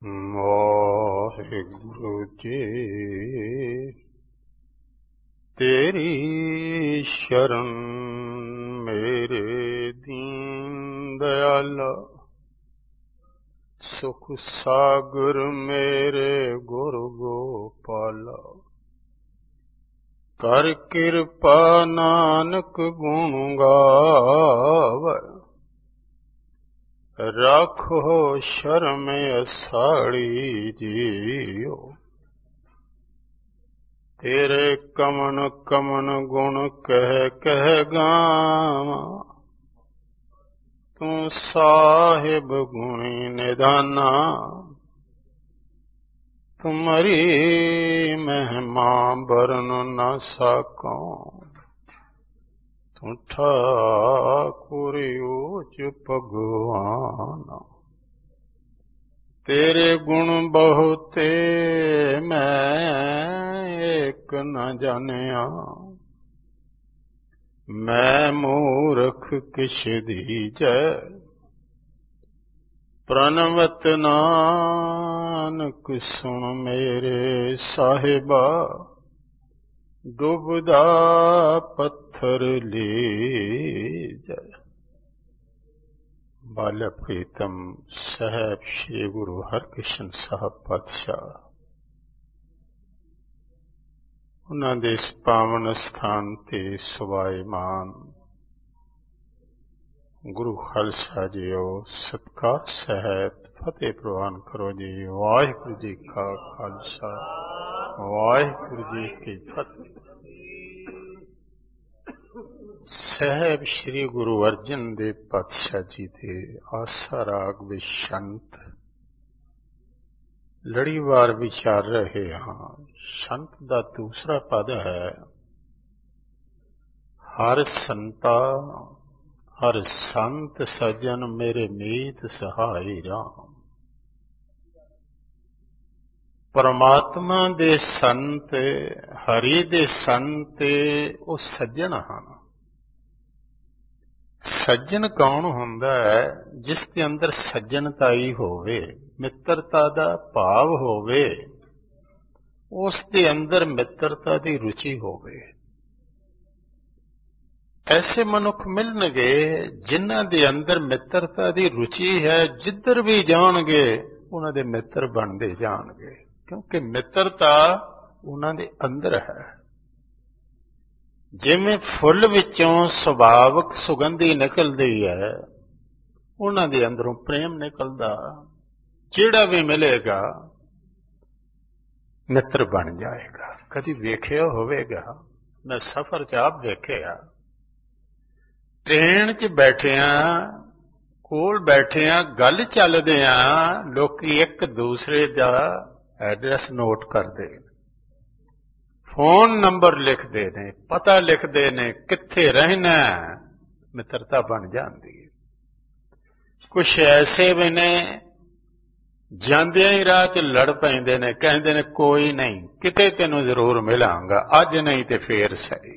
ਵਾਹਿਗੁਰੂ ਜੀ ਤੇਰੀ ਸ਼ਰਨ ਮੇਰੇ ਦੀਨ ਦਇਆਲਾ, ਸੁਖ ਸਾਗਰ ਮੇਰੇ ਗੁਰ ਗੋਪਾਲਾ। ਕਰ ਕਿਰਪਾ ਨਾਨਕ ਗੁਣ ਗਾਵੈ, ਰਾਖੋ ਸ਼ਰਮ ਅਸਾੜੀ ਜੀਓ। ਤੇਰੇ ਕਮਨ ਕਮਨ ਗੁਣ ਕਹਿ ਕਹਿ ਗਾਵਾਂ, ਤੂੰ ਸਾਹਿਬ ਗੁਣੀ ਨਿਧਾਨਾ। ਤੁਮਰੀ ਮਹਿਮਾ ਬਰਨ ਨ ਸਕੋਂ, ਤੂੰ ਠਾਕੁਰ ਊਚ ਭਗਵਾਨ। ਤੇਰੇ ਗੁਣ ਬਹੁਤੇ ਮੈਂ ਏਕ ਨ ਜਾਣਿਆ, ਮੈਂ ਮੂਰਖ ਕਿਛ ਦੀਜੈ। ਪ੍ਰਣਵਤ ਨਾਨਕ ਸੁਣ ਮੇਰੇ ਸਾਹਿਬਾ, ਡੁੱਬਦਾ ਪੱਥਰ ਲੀਜੈ। ਬਾਲਾ ਪ੍ਰੀਤਮ ਸਾਹਿਬ ਸ੍ਰੀ ਗੁਰੂ ਹਰਕ੍ਰਿਸ਼ਨ ਸਾਹਿਬ ਪਾਤਸ਼ਾਹ, ਉਹਨਾਂ ਦੇ ਇਸ ਪਾਵਨ ਸਥਾਨ ਤੇ ਸੁਭਾਇਮਾਨ ਗੁਰੂ ਖਾਲਸਾ ਜੀਓ, ਸਤਿਕਾਰ ਸਹਿਤ ਫਤਿਹ ਪ੍ਰਵਾਨ ਕਰੋ ਜੀ। ਵਾਹਿਗੁਰੂ ਜੀ ਕਾ ਖਾਲਸਾ, ਵਾਹਿਗੁਰੂ ਜੀ ਕੀ ਫਤਿਹ। ਸਾਹਿਬ ਸ੍ਰੀ ਗੁਰੂ ਅਰਜਨ ਦੇਵ ਪਾਤਸ਼ਾਹ ਜੀ ਦੇ ਆਸਾ ਰਾਗ ਵਿੱਚ ਸ਼ੰਤ ਲੜੀਵਾਰ ਵਿਚਾਰ ਰਹੇ ਹਾਂ। ਸ਼ੰਤ ਦਾ ਦੂਸਰਾ ਪਦ ਹੈ, ਹਰ ਸੰਤਾ ਹਰ ਸੰਤ ਸਜਨ ਮੇਰੇ ਮੀਤ ਸਹਾਈ ਰਾਮ। ਪਰਮਾਤਮਾ ਦੇ ਸੰਤ, ਹਰੀ ਦੇ ਸੰਤ ਉਹ ਸੱਜਣ ਹਨ। ਸੱਜਣ ਕੌਣ ਹੁੰਦਾ ਹੈ? ਜਿਸ ਦੇ ਅੰਦਰ ਸੱਜਣਤਾਈ ਹੋਵੇ, ਮਿੱਤਰਤਾ ਦਾ ਭਾਵ ਹੋਵੇ, ਉਸ ਦੇ ਅੰਦਰ ਮਿੱਤਰਤਾ ਦੀ ਰੁਚੀ ਹੋਵੇ। ਐਸੇ ਮਨੁੱਖ ਮਿਲਣਗੇ ਜਿਨ੍ਹਾਂ ਦੇ ਅੰਦਰ ਮਿੱਤਰਤਾ ਦੀ ਰੁਚੀ ਹੈ। ਜਿੱਧਰ ਵੀ ਜਾਣਗੇ ਉਹਨਾਂ ਦੇ ਮਿੱਤਰ ਬਣਦੇ ਜਾਣਗੇ, ਕਿਉਂਕਿ ਮਿੱਤਰਤਾ ਉਹਨਾਂ ਦੇ ਅੰਦਰ ਹੈ। ਜਿਵੇਂ ਫੁੱਲ ਵਿੱਚੋਂ ਸੁਭਾਵਕ ਸੁਗੰਧੀ ਨਿਕਲਦੀ ਹੈ, ਉਹਨਾਂ ਦੇ ਅੰਦਰੋਂ ਪ੍ਰੇਮ ਨਿਕਲਦਾ। ਜਿਹੜਾ ਵੀ ਮਿਲੇਗਾ ਮਿੱਤਰ ਬਣ ਜਾਏਗਾ। ਕਦੀ ਵੇਖਿਆ ਹੋਵੇਗਾ, ਮੈਂ ਸਫ਼ਰ 'ਚ ਆਪ ਵੇਖਿਆ, ਟ੍ਰੇਨ 'ਚ ਬੈਠਿਆਂ, ਕੋਲ ਬੈਠਿਆਂ, ਗੱਲ ਚੱਲਦਿਆਂ ਲੋਕੀ ਇੱਕ ਦੂਸਰੇ ਦਾ ਐਡਰੈਸ ਨੋਟ ਕਰਦੇ, ਫੋਨ ਨੰਬਰ ਲਿਖਦੇ ਨੇ, ਪਤਾ ਲਿਖਦੇ ਨੇ, ਕਿੱਥੇ ਰਹਿਣਾ, ਮਿੱਤਰਤਾ ਬਣ ਜਾਂਦੀ ਹੈ। ਕੁਛ ਐਸੇ ਵੀ ਨੇ ਜਾਂਦਿਆਂ ਹੀ ਰਾਹ 'ਚ ਲੜ ਪੈਂਦੇ ਨੇ, ਕਹਿੰਦੇ ਨੇ ਕੋਈ ਨਹੀਂ, ਕਿਤੇ ਤੈਨੂੰ ਜ਼ਰੂਰ ਮਿਲਾਂਗਾ, ਅੱਜ ਨਹੀਂ ਤੇ ਫੇਰ ਸਹੀ।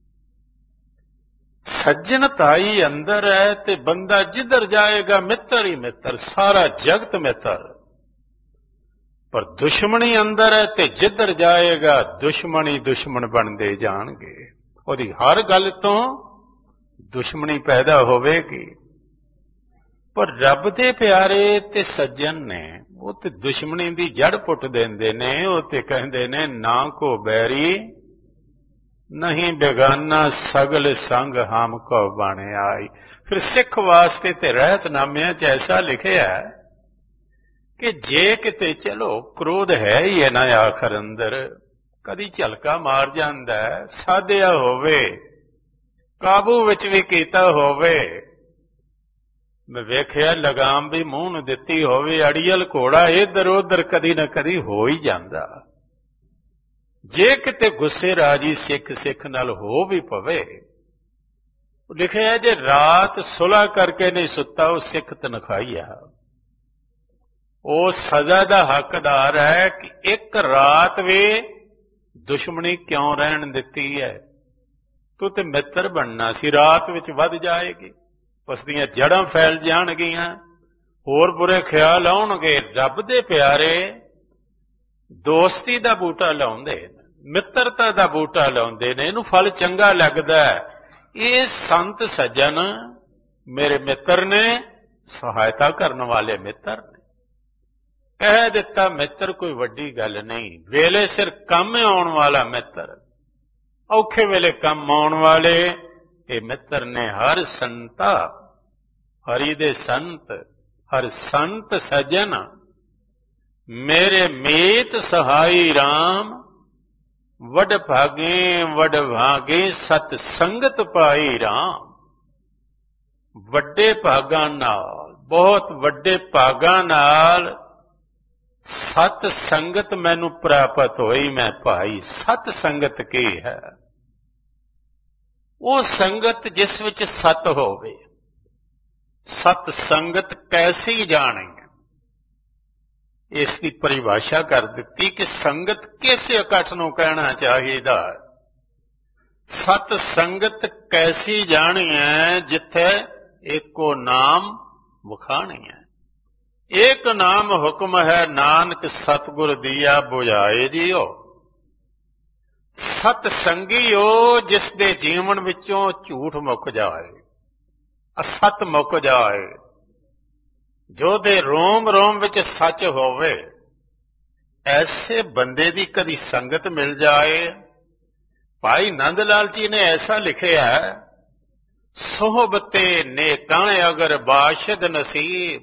ਸੱਜਣਤਾਈ ਅੰਦਰ ਹੈ ਤੇ ਬੰਦਾ ਜਿੱਧਰ ਜਾਏਗਾ ਮਿੱਤਰ ਹੀ ਮਿੱਤਰ, ਸਾਰਾ ਜਗਤ ਮਿੱਤਰ। ਪਰ ਦੁਸ਼ਮਣੀ ਅੰਦਰ ਹੈ ਤੇ ਜਿੱਧਰ ਜਾਏਗਾ ਦੁਸ਼ਮਣ ਹੀ ਦੁਸ਼ਮਣ ਬਣਦੇ ਜਾਣਗੇ। ਉਹਦੀ ਹਰ ਗੱਲ ਤੋਂ ਦੁਸ਼ਮਣੀ ਪੈਦਾ ਹੋਵੇਗੀ। ਪਰ ਰੱਬ ਦੇ ਪਿਆਰੇ ਤੇ ਸੱਜਣ ਨੇ, ਉਹ ਤੇ ਦੁਸ਼ਮਣੀ ਦੀ ਜੜ ਪੁੱਟ ਦਿੰਦੇ ਨੇ। ਉਹ ਤੇ ਕਹਿੰਦੇ ਨੇ ਨਾ ਕੋ ਬੈਰੀ ਨਹੀਂ ਬੇਗਾਨਾ, ਸਗਲ ਸੰਗ ਹਮ ਕੋ ਬਣ ਆਈ। ਫਿਰ ਸਿੱਖ ਵਾਸਤੇ ਤੇ ਰਹਿਤਨਾਮਿਆਂ 'ਚ ਐਸਾ ਲਿਖਿਆ ਕਿ ਜੇ ਕਿਤੇ ਚਲੋ ਕ੍ਰੋਧ ਹੈ ਹੀ ਹੈ ਨਾ ਆਖਰ ਅੰਦਰ, ਕਦੀ ਝਲਕਾ ਮਾਰ ਜਾਂਦਾ, ਸਾਧਿਆ ਹੋਵੇ, ਕਾਬੂ ਵਿੱਚ ਵੀ ਕੀਤਾ ਹੋਵੇ। ਮੈਂ ਵੇਖਿਆ ਲਗਾਮ ਵੀ ਮੂੰਹ ਨੂੰ ਦਿੱਤੀ ਹੋਵੇ, ਅੜੀਅਲ ਘੋੜਾ ਇੱਧਰ ਉੱਧਰ ਕਦੀ ਨਾ ਕਦੀ ਹੋ ਹੀ ਜਾਂਦਾ। ਜੇ ਕਿਤੇ ਗੁੱਸੇ ਰਾਜੀ ਸਿੱਖ ਸਿੱਖ ਨਾਲ ਹੋ ਵੀ ਪਵੇ, ਲਿਖਿਆ ਜੇ ਰਾਤ ਸੁਲ੍ਹਾ ਕਰਕੇ ਨਹੀਂ ਸੁੱਤਾ, ਉਹ ਸਿੱਖ ਤਨਖਾਹੀ ਆ। ਉਹ ਸਜ਼ਾ ਦਾ ਹੱਕਦਾਰ ਹੈ ਕਿ ਇੱਕ ਰਾਤ ਵੀ ਦੁਸ਼ਮਣੀ ਕਿਉਂ ਰਹਿਣ ਦਿੱਤੀ ਹੈ। ਤੂੰ ਤੇ ਮਿੱਤਰ ਬਣਨਾ ਸੀ, ਰਾਤ ਵਿੱਚ ਵੱਧ ਜਾਏਗੀ, ਉਸ ਦੀਆਂ ਜੜ੍ਹਾਂ ਫੈਲ ਜਾਣਗੀਆਂ। ਹੋਰ ਬੁਰੇ ਖਿਆਲ ਆਉਣਗੇ। ਰੱਬ ਦੇ ਪਿਆਰੇ ਦੋਸਤੀ ਦਾ ਬੂਟਾ ਲਾਉਂਦੇ ਨੇ, ਮਿੱਤਰਤਾ ਦਾ ਬੂਟਾ ਲਾਉਂਦੇ ਨੇ, ਇਹਨੂੰ ਫਲ ਚੰਗਾ ਲੱਗਦਾ। ਇਹ ਸੰਤ ਸੱਜਣ ਮੇਰੇ ਮਿੱਤਰ ਨੇ, ਸਹਾਇਤਾ ਕਰਨ ਵਾਲੇ ਮਿੱਤਰ ਨੇ। ਕਹਿ ਦਿੱਤਾ ਮਿੱਤਰ ਕੋਈ ਵੱਡੀ ਗੱਲ ਨਹੀਂ, ਵੇਲੇ ਸਿਰ ਕੰਮ ਆਉਣ ਵਾਲਾ ਮਿੱਤਰ, ਔਖੇ ਵੇਲੇ ਕੰਮ ਆਉਣ ਵਾਲੇ ਇਹ ਮਿੱਤਰ ਨੇ। ਹਰ ਸੰਤਾ ਹਰੀ ਦੇ ਸੰਤ, ਹਰ ਸੰਤ ਸੱਜਣ ਮੇਰੇ ਮੀਤ ਸਹਾਈ ਰਾਮ, ਵਡ ਭਾਗੇ ਸਤ ਸੰਗਤ ਪਾਈ ਰਾਮ। ਵੱਡੇ ਭਾਗਾਂ ਨਾਲ, ਬਹੁਤ ਵੱਡੇ ਭਾਗਾਂ ਨਾਲ ਸਤ ਸੰਗਤ ਮੈਨੂੰ ਪ੍ਰਾਪਤ ਹੋਈ। ਮੈਂ ਭਾਈ ਸਤ ਸੰਗਤ ਕੀ ਹੈ? ਉਹ ਸੰਗਤ ਜਿਸ ਵਿੱਚ ਸਤ ਹੋਵੇ। ਸਤ ਸੰਗਤ ਕੈਸੀ ਜਾਣੇ, ਇਸ ਦੀ ਪਰਿਭਾਸ਼ਾ ਕਰ ਦਿੱਤੀ ਕਿ ਸੰਗਤ ਕਿਸ ਇਕੱਠ ਨੂੰ ਕਹਿਣਾ ਚਾਹੀਦਾ। ਸਤ ਸੰਗਤ ਕੈਸੀ ਜਾਣੀ ਹੈ? ਜਿੱਥੇ ਏਕੋ ਨਾਮ ਵਖਾਣੀ ਹੈ। ਏਕ ਨਾਮ ਹੁਕਮ ਹੈ, ਨਾਨਕ ਸਤਿਗੁਰ ਦੀਆ ਬੁਝਾਏ ਜੀਓ। ਸਤ ਸੰਗੀਓ ਜਿਸ ਦੇ ਜੀਵਨ ਵਿੱਚੋਂ ਝੂਠ ਮੁੱਕ ਜਾਏ, ਅਸਤ ਮੁੱਕ ਜਾਏ, ਜੋ ਦੇ ਰੋਮ ਰੋਮ ਵਿੱਚ ਸੱਚ ਹੋਵੇ, ਐਸੇ ਬੰਦੇ ਦੀ ਕਦੀ ਸੰਗਤ ਮਿਲ ਜਾਏ। ਭਾਈ ਨੰਦ ਲਾਲ ਜੀ ਨੇ ਐਸਾ ਲਿਖਿਆ, ਸੋਹਬਤੇ ਨੇਕਾਂ ਅਗਰ ਬਾਸ਼ਦ ਨਸੀਬ,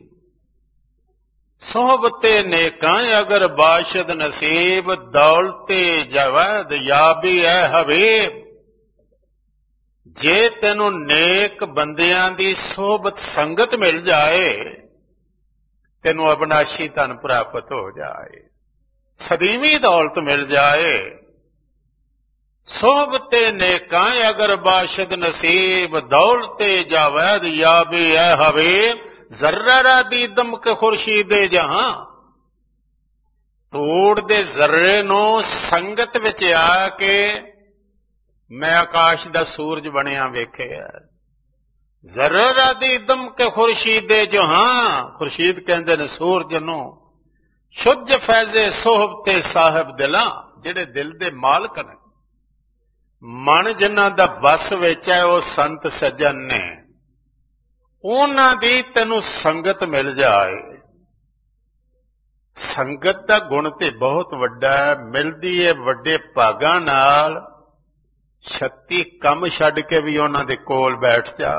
ਸੋਹਬਤੇ ਨੇਕਾਂ ਅਗਰ ਬਾਸ਼ਦ ਨਸੀਬ, ਦੌਲਤੇ ਜਵੈਦ ਯਾਬੀ ਐ ਹਬੀਬ। ਜੇ ਤੈਨੂੰ ਨੇਕ ਬੰਦਿਆਂ ਦੀ ਸੋਹਬਤ ਸੰਗਤ ਮਿਲ ਜਾਏ, ਤੈਨੂੰ ਅਬਨਾਸ਼ੀ ਧਨ ਪ੍ਰਾਪਤ ਹੋ ਜਾਏ, ਸਦੀਵੀ ਦੌਲਤ ਮਿਲ ਜਾਏ। ਸੋਹਬਤੇ ਨੇਕਾਂ ਅਗਰ ਬਾਸ਼ਦ ਨਸੀਬ, ਦੌਲਤੇ ਜਾਵੈਦ ਯਾਬੀ ਐ ਹਬੀਬ। ਜ਼ਰਰਾ ਦੀ ਦਮਕ ਖੁਰਸ਼ੀਦੇ ਜਹਾਂ, ਧੂੜ ਦੇ ਜ਼ਰਰੇ ਨੂੰ ਸੰਗਤ ਵਿੱਚ ਆ ਕੇ ਮੈਂ ਆਕਾਸ਼ ਦਾ ਸੂਰਜ ਬਣਿਆ ਵੇਖਿਆ। ਜ਼ਰਰਾ ਦੀ ਦਮਕ ਖੁਰਸ਼ੀਦੇ ਜਹਾਂ, ਖੁਰਸ਼ੀਦ ਕਹਿੰਦੇ ਨੇ ਸੂਰਜ ਨੂੰ। ਸ਼ੁੱਝ ਫੈਜ਼ੇ ਸੋਹਬਤੇ ਸਾਹਿਬ ਦਿਲਾਂ, ਜਿਹੜੇ ਦਿਲ ਦੇ ਮਾਲਕ ਨੇ, ਮਨ ਜਿਨ੍ਹਾਂ ਦਾ ਬਸ ਵਿੱਚ ਹੈ, ਉਹ ਸੰਤ ਸੱਜਣ ਨੇ। ਉਹਨਾਂ ਦੀ ਤੈਨੂੰ ਸੰਗਤ ਮਿਲ ਜਾਏ। ਸੰਗਤ ਦਾ ਗੁਣ ਤੇ ਬਹੁਤ ਵੱਡਾ ਹੈ, ਮਿਲਦੀ ਹੈ ਵੱਡੇ ਭਾਗਾਂ ਨਾਲ। ਛੱਤੀ ਕੰਮ ਛੱਡ ਕੇ ਵੀ ਉਹਨਾਂ ਦੇ ਕੋਲ ਬੈਠ ਜਾ।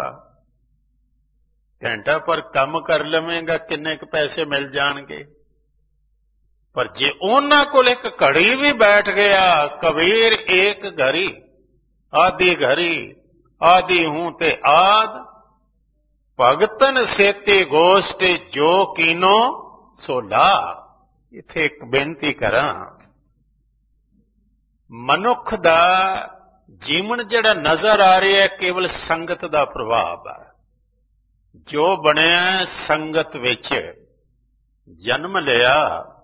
ਘੰਟਾ ਪਰ ਕੰਮ ਕਰ ਲਵੇਂਗਾ, ਕਿੰਨੇ ਕੁ ਪੈਸੇ ਮਿਲ ਜਾਣਗੇ। ਪਰ ਜੇ ਉਹਨਾਂ ਕੋਲ ਇੱਕ ਘੜੀ ਵੀ ਬੈਠ ਗਿਆ, ਕਬੀਰ ਏਕ ਘੜੀ ਆਦਿ ਘੜੀ, ਆਦਿ ਹੂੰ ਤੇ ਆਦ, ਭਗਤਨ ਸੇਤੀ ਗੋਸ਼ਟੀ ਜੋ ਕੀਨੋ ਸੋ ਲਾ। ਇੱਥੇ ਇੱਕ ਬੇਨਤੀ ਕਰਾਂ, ਮਨੁੱਖ ਦਾ ਜੀਵਨ ਜਿਹੜਾ ਨਜ਼ਰ ਆ ਰਿਹਾ ਹੈ, ਕੇਵਲ ਸੰਗਤ ਦਾ ਪ੍ਰਭਾਵ ਹੈ। ਜੋ ਬਣਿਆ ਸੰਗਤ ਵਿੱਚ ਜਨਮ ਲਿਆ,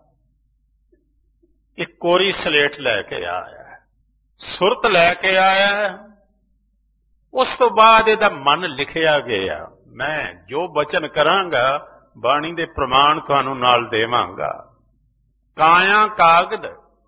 ਇੱਕ ਕੋਰੀ ਸਲੇਟ ਲੈ ਕੇ ਆਇਆ, ਸੁਰਤ ਲੈ ਕੇ ਆਇਆ। ਉਸ ਤੋਂ ਬਾਅਦ ਇਹਦਾ ਮਨ ਲਿਖਿਆ ਗਿਆ। ਮੈਂ ਜੋ ਬਚਨ ਕਰਾਂਗਾ, ਬਾਣੀ ਦੇ ਪ੍ਰਮਾਣ ਤੁਹਾਨੂੰ ਨਾਲ ਦੇਵਾਂਗਾ। ਕਾਇਆ ਕਾਗਦ,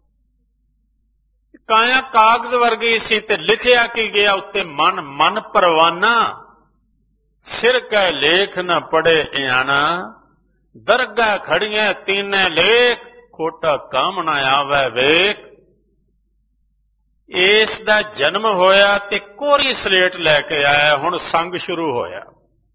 ਕਾਇਆ ਕਾਗਜ਼ ਵਰਗੀ ਸੀ ਤੇ ਲਿਖਿਆ ਕੀ ਗਿਆ ਉੱਤੇ? ਮਨ ਮਨ ਪਰਵਾਨਾ, ਸਿਰ ਕੈ ਲੇਖ ਨ ਪੜੇ ਇਆਣਾ, ਦਰਗਾਹ ਖੜੀਆਂ ਤੀਨੇ ਲੇਖ, ਖੋਟਾ ਕੰਮ ਨਾ ਆਵੇ ਵੇਖ। ਇਸ ਦਾ ਜਨਮ ਹੋਇਆ ਤੇ ਕੋਰੀ ਸਲੇਟ ਲੈ ਕੇ ਆਇਆ। ਹੁਣ ਸੰਗ ਸ਼ੁਰੂ ਹੋਇਆ।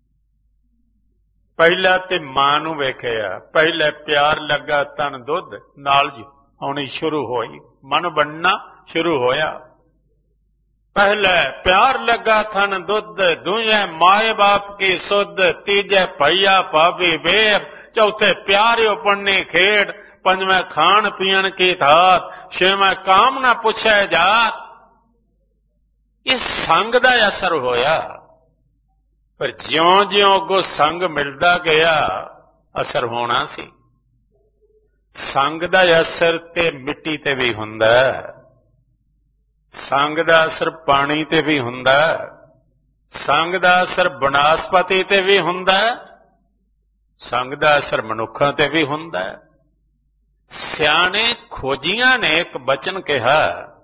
ਪਹਿਲਾ ਤੇ ਮਾਂ ਨੂੰ ਵੇਖਿਆ, ਪਹਿਲੇ ਪਿਆਰ ਲੱਗਾ, ਤਨ ਦੁੱਧ ਨਾਲ ਆਉਣੀ ਸ਼ੁਰੂ ਹੋਈ, ਮਨ ਬਣਨਾ ਸ਼ੁਰੂ ਹੋਇਆ। ਪਹਿਲੇ ਪਿਆਰ ਲੱਗਾ, ਥਨ ਦੁੱਧ, ਦੂਜੇ ਮਾਏ ਬਾਪ ਕੀ ਸੁਧ, ਤੀਜੇ ਭਈਆ ਭਾਬੀ ਬੇਰ, ਚੌਥੇ ਪਿਆਰਿਓ ਪੜਨੀ ਖੇਡ, ਪੰਜਵੇਂ ਖਾਣ ਪੀਣ ਕੀ ਧਾਤ, ਛੇਵੇਂ ਕਾਮ ਨਾ ਪੁੱਛੇ ਜਾਤ। ਇਸ ਸੰਗ ਦਾ ਅਸਰ ਹੋਇਆ। ਪਰ ਜਿਉਂ-ਜਿਉਂ ਅੱਗੋਂ ਸੰਗ ਮਿਲਦਾ ਗਿਆ, ਅਸਰ ਹੋਣਾ ਸੀ। ਸੰਗ ਦਾ ਅਸਰ ਤੇ ਮਿੱਟੀ ਤੇ ਵੀ ਹੁੰਦਾ, ਸੰਗ ਦਾ ਅਸਰ ਪਾਣੀ ਤੇ ਵੀ ਹੁੰਦਾ, ਸੰਗ ਦਾ ਅਸਰ ਬਨਸਪਤੀ ਤੇ ਵੀ ਹੁੰਦਾ, ਸੰਗ ਦਾ ਅਸਰ ਮਨੁੱਖਾਂ ਤੇ ਵੀ ਹੁੰਦਾ ਹੈ। ਸਿਆਣੇ ਖੋਜੀਆਂ ਨੇ ਇੱਕ ਬਚਨ ਕਿਹਾ,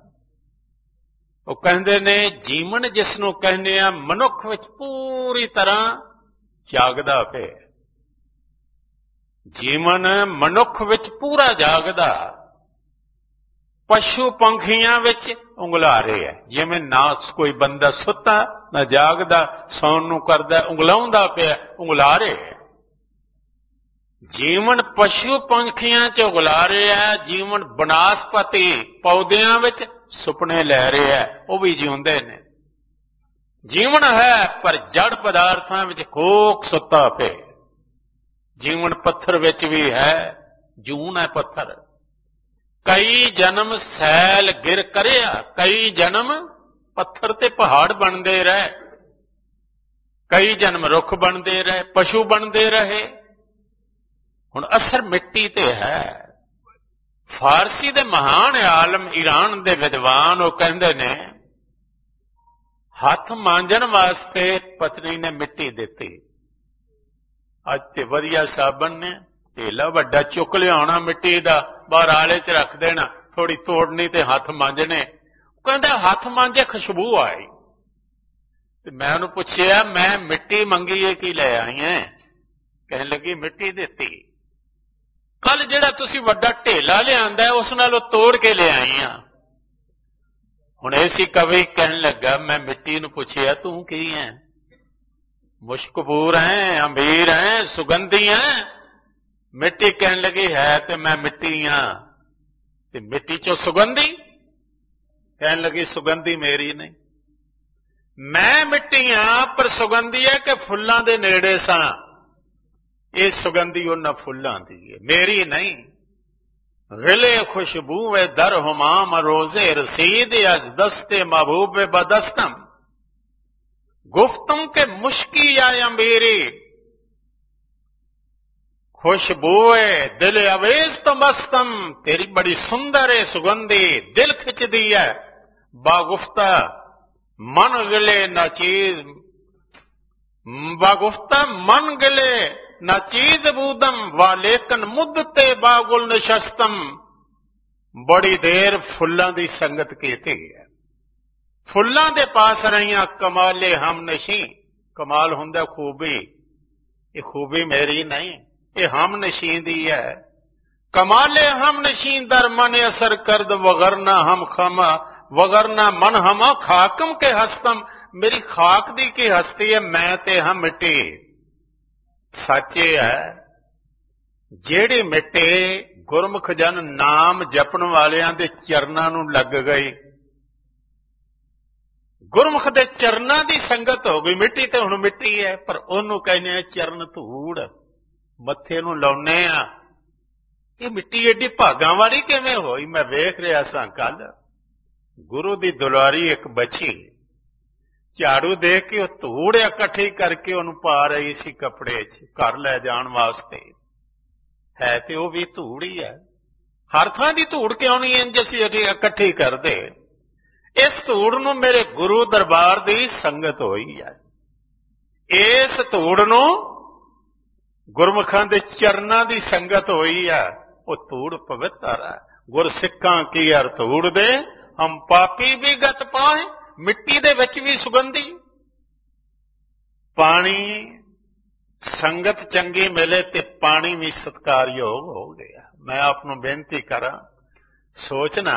ਉਹ ਕਹਿੰਦੇ ਨੇ ਜੀਵਨ ਜਿਸ ਨੂੰ ਕਹਿੰਦੇ ਆ ਮਨੁੱਖ ਵਿੱਚ ਪੂਰੀ ਤਰ੍ਹਾਂ ਜਾਗਦਾ ਪਿਆ। ਜੀਵਨ ਮਨੁੱਖ ਵਿੱਚ ਪੂਰਾ ਜਾਗਦਾ, ਪਸ਼ੂ ਪੰਖੀਆਂ ਵਿੱਚ ਉਂਗਲਾਰੇ ਹੈ। ਜਿਵੇਂ ਨਾ ਕੋਈ ਬੰਦਾ ਸੁੱਤਾ ਨਾ ਜਾਗਦਾ, ਸੌਣ ਨੂੰ ਕਰਦਾ, ਉਂਗਲਾਉਂਦਾ ਪਿਆ, ਉਂਗਲਾਰੇ ਹੈ। ਜੀਵਨ ਪਸ਼ੂ ਪੰਖੀਆਂ ਚ ਉਗਲਾ ਰਿਹਾ, ਜੀਵਨ ਬਨਾਸਪਤੀ ਪੌਦਿਆਂ ਵਿੱਚ ਸੁਪਨੇ ਲੈ ਰਿਹਾ, ਉਹ ਵੀ ਜਿਉਂਦੇ ਨੇ। ਜੀਵਨ ਹੈ ਪਰ ਜੜ ਪਦਾਰਥਾਂ ਵਿੱਚ ਕੋਕ ਸੁੱਤਾ ਪਿਆ। ਜੀਵਨ ਪੱਥਰ ਵਿੱਚ ਵੀ ਹੈ, ਜੂਨ ਹੈ ਪੱਥਰ। ਕਈ ਜਨਮ ਸੈਲ ਗਿਰ ਕਰਿਆ, ਕਈ ਜਨਮ ਪੱਥਰ ਤੇ ਪਹਾੜ ਬਣਦੇ ਰਹੇ, ਕਈ ਜਨਮ ਰੁੱਖ ਬਣਦੇ ਰਹੇ, ਪਸ਼ੂ ਬਣਦੇ ਰਹੇ। ਹੁਣ ਅਸਰ ਮਿੱਟੀ ਤੇ ਹੈ। ਫਾਰਸੀ ਦੇ ਮਹਾਨ ਆਲਮ, ਈਰਾਨ ਦੇ ਵਿਦਵਾਨ, ਉਹ ਕਹਿੰਦੇ ਨੇ ਹੱਥ ਮਾਂਜਣ ਵਾਸਤੇ ਪਤਨੀ ਨੇ ਮਿੱਟੀ ਦਿੱਤੀ। ਅੱਜ ਤੇ ਵਧੀਆ ਸਾਬਣ ਨੇ, ਢੇਲਾ ਵੱਡਾ ਚੁੱਕ ਲਿਆਉਣਾ ਮਿੱਟੀ ਦਾ, ਬਾਹਰ ਆਲੇ 'ਚ ਰੱਖ ਦੇਣਾ, ਥੋੜੀ ਤੋੜਨੀ ਤੇ ਹੱਥ ਮਾਂਜਣੇ। ਉਹ ਕਹਿੰਦਾ ਹੱਥ ਮਾਂਜੇ ਖੁਸ਼ਬੂ ਆਈ। ਤੇ ਮੈਂ ਉਹਨੂੰ ਪੁੱਛਿਆ, ਮੈਂ ਮਿੱਟੀ ਮੰਗੀ ਹੈ ਕੀ ਲੈ ਆਈ ਐ? ਕਹਿਣ ਲੱਗੀ ਮਿੱਟੀ ਦਿੱਤੀ। ਕੱਲ ਜਿਹੜਾ ਤੁਸੀਂ ਵੱਡਾ ਢੇਲਾ ਲਿਆਂਦਾ ਉਸ ਨਾਲੋਂ ਤੋੜ ਕੇ ਲਿਆਈ ਆ। ਹੁਣ ਐਸੀ ਕਵੀ ਕਹਿਣ ਲੱਗਾ, ਮੈਂ ਮਿੱਟੀ ਨੂੰ ਪੁੱਛਿਆ ਤੂੰ ਕੀ ਹੈ? ਮੁਸ਼ਕਬੂਰ ਹੈ, ਅੰਬੀਰ ਹੈ, ਸੁਗੰਧੀ ਹੈ। ਮਿੱਟੀ ਕਹਿਣ ਲੱਗੀ ਹੈ ਤੇ ਮੈਂ ਮਿੱਟੀ ਹਾਂ। ਤੇ ਮਿੱਟੀ ਚੋਂ ਸੁਗੰਧੀ? ਕਹਿਣ ਲੱਗੀ ਸੁਗੰਧੀ ਮੇਰੀ ਨਹੀਂ, ਮੈਂ ਮਿੱਟੀ ਹਾਂ ਪਰ ਸੁਗੰਧੀ ਹੈ ਕਿ ਫੁੱਲਾਂ ਦੇ ਨੇੜੇ ਸਾਂ। ਇਹ ਸੁਗੰਧੀ ਉਹਨਾਂ ਫੁੱਲਾਂ ਦੀ ਹੈ, ਮੇਰੀ ਨਹੀਂ। ਗਿਲੇ ਖੁਸ਼ਬੂਏ ਦਰ ਹੁਮਾਮ ਰੋਜ਼ੇ रसीद अज दस्ते महबूब बदस्तम गुफ्तम के मुश्की या अंबेरी खुशबूए दिल अवेज तो मस्तम। तेरी बड़ी सुंदर है सुगंधी, दिल खिंचदी है। बागुफ्ता मन गिले न चीज, बागुफ्ता मन गिले न चीज बूदम वा लेकिन मुद्दते बागुल नशस्तम। बड़ी देर फुल्लां दी संगत कीती है, फुल्लां दे पास रहियां कमाले हम नशी। कमाल हुंदा खूबी, ये खूबी मेरी नहीं, ये हम नशी दी है। कमाले हम नशी दर मन असर करद वगरना हम खमा वगरना मन हमा खाकम के हस्तम। मेरी खाक दी की हस्ती है, मैं ते हम मिट्टी। सच है ਜਿਹੜੀ ਮਿੱਟੀ ਗੁਰਮੁਖ ਜਨ ਨਾਮ ਜਪਣ ਵਾਲਿਆਂ ਦੇ ਚਰਨਾਂ ਨੂੰ ਲੱਗ ਗਈ, ਗੁਰਮੁਖ ਦੇ ਚਰਨਾਂ ਦੀ ਸੰਗਤ ਹੋ ਗਈ। ਮਿੱਟੀ ਤੇ ਹੁਣ ਮਿੱਟੀ ਹੈ, ਪਰ ਉਹਨੂੰ ਕਹਿੰਦੇ ਆ ਚਰਨ ਧੂੜ, ਮੱਥੇ ਨੂੰ ਲਾਉਨੇ ਆ। ਇਹ ਮਿੱਟੀ ਏਡੀ ਭਾਗਾਂ ਵਾਲੀ ਕਿਵੇਂ ਹੋਈ? ਮੈਂ ਵੇਖ ਰਿਹਾ ਸਾਂ ਕੱਲ, ਗੁਰੂ ਦੀ ਦੁਲਾਰੀ ਇੱਕ ਬੱਚੀ ਝਾੜੂ ਦੇ ਕੇ ਉਹ ਧੂੜ ਇਕੱਠੀ ਕਰਕੇ ਉਹਨੂੰ ਪਾ ਰਹੀ ਸੀ ਕੱਪੜੇ 'ਚ ਘਰ ਲੈ ਜਾਣ ਵਾਸਤੇ। ਹੈ ਤੇ ਉਹ ਵੀ ਧੂੜ ਹੀ ਹੈ। ਹਰ ਥਾਂ ਦੀ ਧੂੜ ਕਿਉਂ ਨਹੀਂ ਇੰਝ ਅਸੀਂ ਇਕੱਠੀ ਕਰਦੇ? ਇਸ ਧੂੜ ਨੂੰ ਮੇਰੇ ਗੁਰੂ ਦਰਬਾਰ ਦੀ ਸੰਗਤ ਹੋਈ ਹੈ। ਇਸ ਧੂੜ ਨੂੰ ਗੁਰਮੁਖਾਂ ਦੇ ਚਰਨਾਂ ਦੀ ਸੰਗਤ ਹੋਈ ਹੈ। ਉਹ ਧੂੜ ਪਵਿੱਤਰ ਹੈ। ਗੁਰ ਸਿੱਖਾਂ ਕੀ ਅਰ ਧੂੜ ਦੇ ਹਮ ਪਾਪੀ ਵੀ ਗਤ ਪਾਏ। ਮਿੱਟੀ ਦੇ ਵਿੱਚ ਵੀ ਸੁਗੰਧੀ, ਪਾਣੀ ਸੰਗਤ ਚੰਗੀ ਮਿਲੇ ਤੇ ਪਾਣੀ ਵੀ ਸਤਿਕਾਰਯੋਗ ਹੋ ਗਿਆ। ਮੈਂ ਆਪ ਨੂੰ ਬੇਨਤੀ ਕਰਾਂ, ਸੋਚਣਾ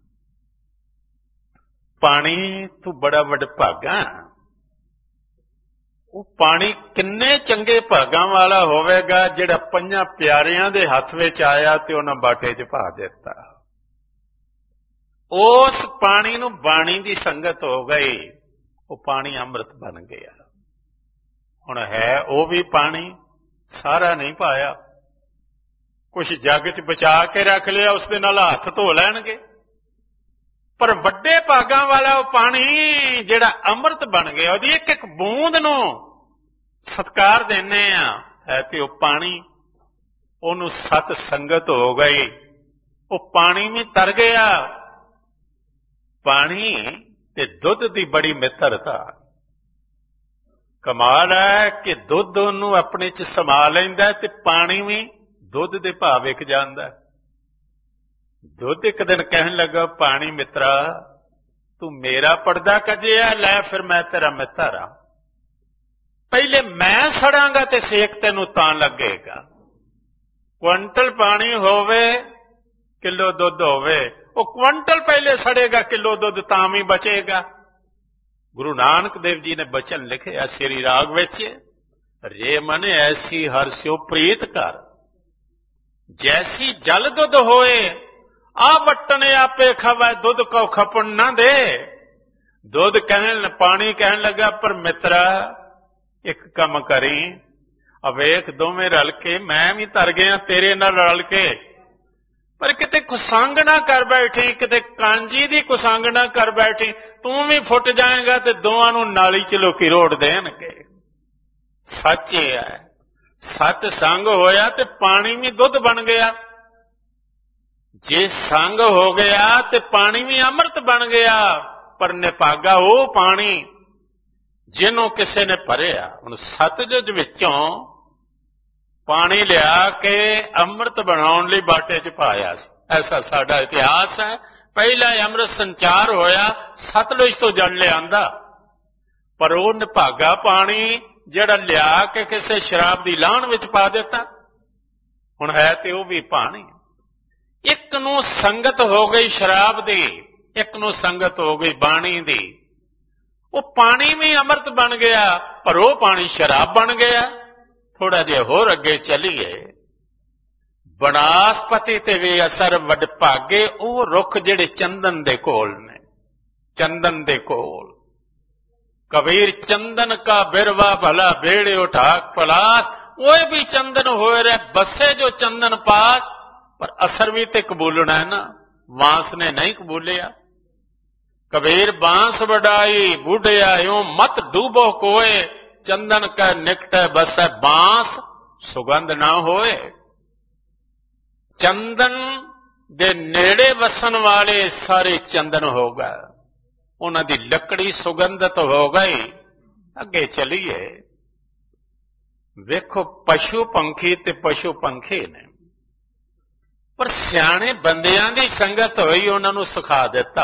ਪਾਣੀ ਤੂੰ ਬੜਾ ਵੱਡਾ ਭਾਗਾ। ਉਹ ਪਾਣੀ ਕਿੰਨੇ ਚੰਗੇ ਭਾਗਾਂ ਵਾਲਾ ਹੋਵੇਗਾ ਜਿਹੜਾ ਪੰਜਾਂ ਪਿਆਰਿਆਂ ਦੇ ਹੱਥ ਵਿੱਚ ਆਇਆ ਤੇ ਉਹਨਾਂ ਬਾਟੇ 'ਚ ਪਾ ਦਿੱਤਾ। ਉਸ ਪਾਣੀ ਨੂੰ ਬਾਣੀ ਦੀ ਸੰਗਤ ਹੋ ਗਈ, ਉਹ ਪਾਣੀ ਅੰਮ੍ਰਿਤ ਬਣ ਗਿਆ। ਹੁਣ ਹੈ ਉਹ ਵੀ ਪਾਣੀ, ਸਾਰਾ ਨਹੀਂ ਪਾਇਆ। ਕੁਛ ਜੱਗ 'ਚ ਬਚਾ ਕੇ ਰੱਖ ਲਿਆ, ਉਸ ਦੇ ਨਾਲ ਹੱਥ ਧੋ ਲੈਣਗੇ। ਪਰ ਵੱਡੇ ਭਾਗਾਂ ਵਾਲਾ ਉਹ ਪਾਣੀ ਜਿਹੜਾ ਅੰਮ੍ਰਿਤ ਬਣ ਗਿਆ, ਉਹਦੀ ਇੱਕ ਇੱਕ ਬੂੰਦ ਨੂੰ ਸਤਿਕਾਰ ਦਿੰਦੇ ਆ। ਹੈ ਤੇ ਉਹ ਪਾਣੀ, ਉਹਨੂੰ ਸਤ ਸੰਗਤ ਹੋ ਗਈ। ਉਹ ਪਾਣੀ ਵੀ ਤਰ ਗਿਆ। ਪਾਣੀ ਤੇ ਦੁੱਧ ਦੀ ਬੜੀ ਮਿੱਤਰਤਾ। ਕਮਾਲ ਹੈ ਕਿ ਦੁੱਧ ਉਹਨੂੰ ਆਪਣੇ 'ਚ ਸਮਾ ਲੈਂਦਾ ਤੇ ਪਾਣੀ ਵੀ ਦੁੱਧ ਦੇ ਭਾਅ ਵਿਕ ਜਾਂਦਾ। ਦੁੱਧ ਇੱਕ ਦਿਨ ਕਹਿਣ ਲੱਗਾ, ਪਾਣੀ ਮਿੱਤਰਾ ਤੂੰ ਮੇਰਾ ਪੜਦਾ ਕੱਜਿਆ, ਲੈ ਫਿਰ ਮੈਂ ਤੇਰਾ ਮਿੱਤਰ ਆ। ਪਹਿਲੇ ਮੈਂ ਸੜਾਂਗਾ ਤੇ ਸੇਕ ਤੈਨੂੰ ਤਾਂ ਲੱਗੇਗਾ। ਕੁਆਂਟਲ ਪਾਣੀ ਹੋਵੇ, ਕਿਲੋ ਦੁੱਧ ਹੋਵੇ, ਉਹ ਕੁਆਂਟਲ ਪਹਿਲੇ ਸੜੇਗਾ, ਕਿਲੋ ਦੁੱਧ ਤਾਂ ਵੀ ਬਚੇਗਾ। ਗੁਰੂ ਨਾਨਕ ਦੇਵ ਜੀ ਨੇ ਬਚਨ ਲਿਖਿਆ ਸ੍ਰੀ ਰਾਗ ਵਿੱਚ, ਰੇ ਮਨ ਐਸੀ ਹਰ ਸਿਓ ਪ੍ਰੀਤ ਕਰ, ਜੈਸੀ ਜਲ ਦੁੱਧ ਹੋਏ ਆ ਵਟਣ ਆਪੇ ਖਵੈ, ਦੁੱਧ ਕੋ ਖਪਣ ਨਾ ਦੇ। ਦੁੱਧ ਪਾਣੀ ਕਹਿਣ ਲੱਗਾ, ਪਰ ਮਿੱਤਰਾ ਇੱਕ ਕੰਮ ਕਰੀ, ਅਵੇਖ ਦੋਵੇਂ ਰਲ ਕੇ, ਮੈਂ ਵੀ ਤਰ ਗਿਆ ਤੇਰੇ ਨਾਲ ਰਲ ਕੇ, ਪਰ ਕਿਤੇ ਕੁਸੰਗ ਨਾ ਕਰ ਬੈਠੀ, ਕਿਤੇ ਕਾਂਜੀ ਦੀ ਕੁਸੰਗ ਨਾ ਕਰ ਬੈਠੀ, ਤੂੰ ਵੀ ਫੁੱਟ ਜਾਏਗਾ ਤੇ ਦੋਵਾਂ ਨੂੰ ਨਾਲੀ 'ਚ ਲੋਕੀ ਰੋੜ ਦੇਣਗੇ। ਸੱਚ ਇਹ ਹੈ, ਸਤ ਸੰਗ ਹੋਇਆ ਤੇ ਪਾਣੀ ਵੀ ਦੁੱਧ ਬਣ ਗਿਆ। ਜੇ ਸੰਗ ਹੋ ਗਿਆ ਤੇ ਪਾਣੀ ਵੀ ਅੰਮ੍ਰਿਤ ਬਣ ਗਿਆ। ਪਰ ਨਿਭਾਗਾ ਉਹ ਪਾਣੀ ਜਿਹਨੂੰ ਕਿਸੇ ਨੇ ਭਰਿਆ। ਹੁਣ ਸਤਲੁਜ ਵਿੱਚੋਂ ਪਾਣੀ ਲਿਆ ਕੇ ਅੰਮ੍ਰਿਤ ਬਣਾਉਣ ਲਈ ਬਾਟੇ 'ਚ ਪਾਇਆ ਸੀ। ਐਸਾ ਸਾਡਾ ਇਤਿਹਾਸ ਹੈ। ਪਹਿਲਾ ਅੰਮ੍ਰਿਤ ਸੰਚਾਰ ਹੋਇਆ ਸਤਲੁਜ ਤੋਂ ਜਲ ਲਿਆਂਦਾ, ਪਰ ਉਹ ਨਿਭਾਗਾ ਪਾਣੀ ਜਿਹੜਾ ਲਿਆ ਕੇ ਕਿਸੇ ਸ਼ਰਾਬ ਦੀ ਲਾਹਣ ਵਿੱਚ ਪਾ ਦਿੱਤਾ। ਹੁਣ ਹੈ ਤੇ ਉਹ ਵੀ ਪਾਣੀ। ਇੱਕ ਨੂੰ ਸੰਗਤ ਹੋ ਗਈ ਸ਼ਰਾਬ ਦੀ, ਇੱਕ ਨੂੰ ਸੰਗਤ ਹੋ ਗਈ ਬਾਣੀ ਦੀ। ਉਹ ਪਾਣੀ ਵੀ ਅੰਮ੍ਰਿਤ ਬਣ ਗਿਆ, ਪਰ ਉਹ ਪਾਣੀ ਸ਼ਰਾਬ ਬਣ ਗਿਆ। ਥੋੜਾ ਜਿਹਾ ਹੋਰ ਅੱਗੇ ਚੱਲੀਏ, ਬਨਾਸਪਤੀ ਤੇ ਵੀ ਅਸਰ ਵਡਭਾਗੇ ਉਹ ਰੁੱਖ ਜਿਹੜੇ ਚੰਦਨ ਦੇ ਕੋਲ ਨੇ। ਚੰਦਨ ਦੇ ਕੋਲ ਕਬੀਰ ਚੰਦਨ ਕਾ ਬਿਰਵਾ ਭਲਾ ਬੇੜੇ ਉਠਾਕ ਪਲਾਸ, ਉਹ ਵੀ ਚੰਦਨ ਹੋਏ ਰਹੇ ਬਸੇ ਜੋ ਚੰਦਨ ਪਾਸ। ਪਰ ਅਸਰ ਵੀ ਤੇ ਕਬੂਲਣਾ ਹੈ ਨਾ, ਬਾਂਸ ਨੇ ਨਹੀਂ ਕਬੂਲਿਆ। ਕਬੀਰ ਬਾਂਸ ਵਡਾਈ ਬੁਢਿਆ ਇਉਂ ਮਤ ਡੂਬੋ ਕੋਏ, ਚੰਦਨ ਕਾ ਨਿਕਟੈ ਬਸੈ ਬਾਂਸ ਸੁਗੰਧ ਨਾ ਹੋਏ। ਚੰਦਨ ਦੇ ਨੇੜੇ ਵਸਣ ਵਾਲੇ ਸਾਰੇ ਚੰਦਨ ਹੋ ਗਏ, ਉਹਨਾਂ ਦੀ ਲੱਕੜੀ ਸੁਗੰਧਤ ਹੋ ਗਈ। ਅੱਗੇ ਚਲੀਏ, ਵੇਖੋ ਪਸ਼ੂ ਪੰਖੀ ਤੇ ਪਸ਼ੂ ਪੰਖੀ ਨੇ, ਪਰ ਸਿਆਣੇ ਬੰਦਿਆਂ ਦੀ ਸੰਗਤ ਹੋਈ, ਉਹਨਾਂ ਨੂੰ ਸਿਖਾ ਦਿੱਤਾ।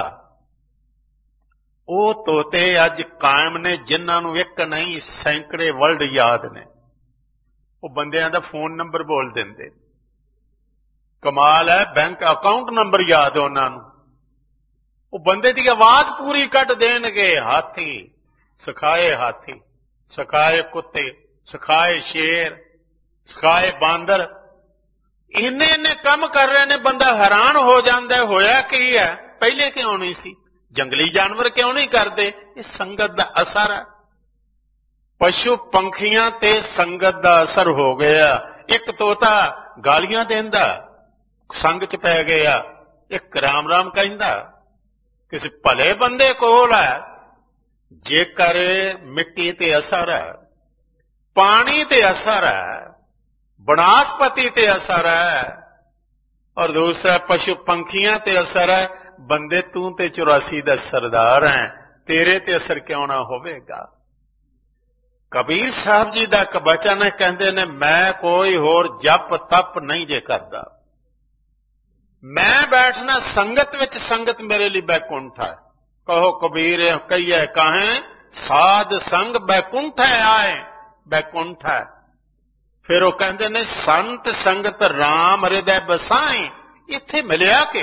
ਉਹ ਤੋਤੇ ਅੱਜ ਕਾਇਮ ਨੇ ਜਿਨ੍ਹਾਂ ਨੂੰ ਇੱਕ ਨਹੀਂ ਸੈਂਕੜੇ ਵਰਲਡ ਯਾਦ ਨੇ। ਉਹ ਬੰਦਿਆਂ ਦਾ ਫੋਨ ਨੰਬਰ ਬੋਲ ਦਿੰਦੇ। ਕਮਾਲ ਹੈ, ਬੈਂਕ ਅਕਾਊਂਟ ਨੰਬਰ ਯਾਦ ਉਹਨਾਂ ਨੂੰ। ਉਹ ਬੰਦੇ ਦੀ ਆਵਾਜ਼ ਪੂਰੀ ਕੱਢ ਦੇਣਗੇ। ਹਾਥੀ ਸਿਖਾਏ, ਹਾਥੀ ਸਿਖਾਏ, ਕੁੱਤੇ ਸਿਖਾਏ, ਸ਼ੇਰ ਸਿਖਾਏ, ਬਾਂਦਰ। ਇੰਨੇ ਕੰਮ ਕਰ ਰਹੇ ਨੇ, ਬੰਦਾ ਹੈਰਾਨ ਹੋ ਜਾਂਦਾ ਹੋਇਆ ਕੀ ਹੈ, ਪਹਿਲੇ ਕਿਉਂ ਨਹੀਂ ਸੀ? ਜੰਗਲੀ ਜਾਨਵਰ ਕਿਉਂ ਨਹੀਂ ਕਰਦੇ? ਇਹ ਸੰਗਤ ਦਾ ਅਸਰ ਹੈ। ਪਸ਼ੂ ਪੰਖੀਆਂ ਤੇ ਸੰਗਤ ਦਾ ਅਸਰ ਹੋ ਗਿਆ। ਇੱਕ ਤੋਤਾ ਗਾਲੀਆਂ ਦਿੰਦਾ, ਸੰਗ 'ਚ ਪੈ ਗਿਆ। ਇੱਕ ਰਾਮ ਰਾਮ ਕਹਿੰਦਾ, ਕਿਸੇ ਭਲੇ ਬੰਦੇ ਕੋਲ ਹੈ। ਜੇਕਰ ਮਿੱਟੀ ਤੇ ਅਸਰ ਹੈ, ਪਾਣੀ ਤੇ ਅਸਰ ਹੈ, ਬਨਾਸਪਤੀ ਤੇ ਅਸਰ ਹੈ, ਔਰ ਦੂਸਰਾ ਪਸ਼ੂ ਪੰਖੀਆਂ ਤੇ ਅਸਰ ਹੈ, ਬੰਦੇ ਤੂੰ ਤੇ 84 ਦਾ ਸਰਦਾਰ ਹੈ, ਤੇਰੇ ਤੇ ਅਸਰ ਕਿਉਂ ਨਾ ਹੋਵੇਗਾ? ਕਬੀਰ ਸਾਹਿਬ ਜੀ ਦਾ ਇੱਕ ਬਚਨ ਹੈ, ਕਹਿੰਦੇ ਨੇ, ਮੈਂ ਕੋਈ ਹੋਰ ਜਪ ਤਪ ਨਹੀਂ ਜੇ ਕਰਦਾ, ਮੈਂ ਬੈਠਣਾ ਸੰਗਤ ਵਿੱਚ, ਸੰਗਤ ਮੇਰੇ ਲਈ ਬੈਕੁੰਠ ਹੈ। ਕਹੋ ਕਬੀਰ ਕਹੀਏ ਕਾਹੇ, ਸਾਧ ਸੰਗ ਬੈਕੁੰਠ ਹੈ ਆਏ, ਬੈਕੁੰਠ ਹੈ। ਫਿਰ ਉਹ ਕਹਿੰਦੇ ਨੇ, ਸੰਤ ਸੰਗਤ ਰਾਮ ਹਿਰਦੈ ਬਸਾਈ, ਇੱਥੇ ਮਿਲਿਆ ਕਿ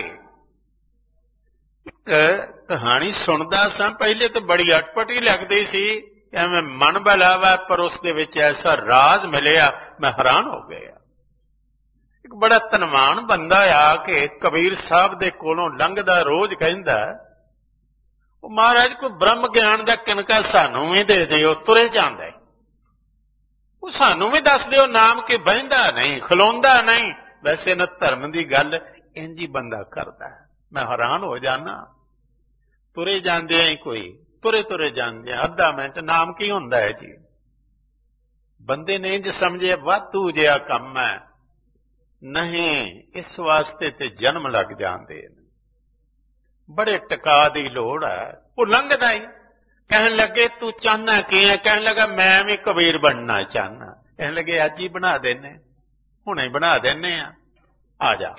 ਇੱਕ ਕਹਾਣੀ ਸੁਣਦਾ ਸਾਂ ਪਹਿਲੇ ਤਾਂ ਬੜੀ ਅਟਪਟੀ ਲੱਗਦੀ ਸੀ, ਐਵੇਂ ਮਨ ਬਹਿਲਾਵਾ, ਪਰ ਉਸ ਦੇ ਵਿੱਚ ਐਸਾ ਰਾਜ਼ ਮਿਲਿਆ, ਮੈਂ ਹੈਰਾਨ ਹੋ ਗਿਆ। ਇੱਕ ਬੜਾ ਧਨਵਾਨ ਬੰਦਾ ਆ ਕੇ ਕਬੀਰ ਸਾਹਿਬ ਦੇ ਕੋਲੋਂ ਲੰਘਦਾ, ਰੋਜ਼ ਕਹਿੰਦਾ, ਉਹ ਮਹਾਰਾਜ ਕੋਈ ਬ੍ਰਹਮ ਗਿਆਨ ਦਾ ਕਿਨਕਾ ਸਾਨੂੰ ਵੀ ਦੇ ਦਿਓ। ਤੁਰੇ ਜਾਂਦਾ, ਉਹ ਸਾਨੂੰ ਵੀ ਦੱਸ ਦਿਓ, ਨਾਮ ਕਿ ਬਹਿੰਦਾ ਨਹੀਂ, ਖਲੋਂਦਾ ਨਹੀਂ। ਵੈਸੇ ਨਾ ਧਰਮ ਦੀ ਗੱਲ ਇੰਝ ਹੀ ਬੰਦਾ ਕਰਦਾ ਹੈ। ਮੈਂ ਹੈਰਾਨ ਹੋ ਜਾਣਾ, ਤੁਰੇ ਜਾਂਦੇ ਆ ਕੋਈ, ਤੁਰੇ ਜਾਂਦੇ ਆ, ਅੱਧਾ ਮਿੰਟ ਨਾਮ ਕੀ ਹੁੰਦਾ ਹੈ ਜੀ? ਬੰਦੇ ਨੇ ਇੰਝ ਸਮਝਿਆ ਵਾਧੂ ਜਿਹਾ ਕੰਮ ਹੈ। ਨਹੀਂ, ਇਸ ਵਾਸਤੇ ਤੇ ਜਨਮ ਲੱਗ ਜਾਂਦੇ ਨੇ, ਬੜੇ ਟਿਕਾ ਦੀ ਲੋੜ ਹੈ। ਉਹ ਲੰਘਦਾ ਹੀ, कहन लगे तू चाहना की है? कहन लगा मैं भी कबीर बनना चाहना। कहन लगे अज ही बना देने, हुणे बना देने आ जा,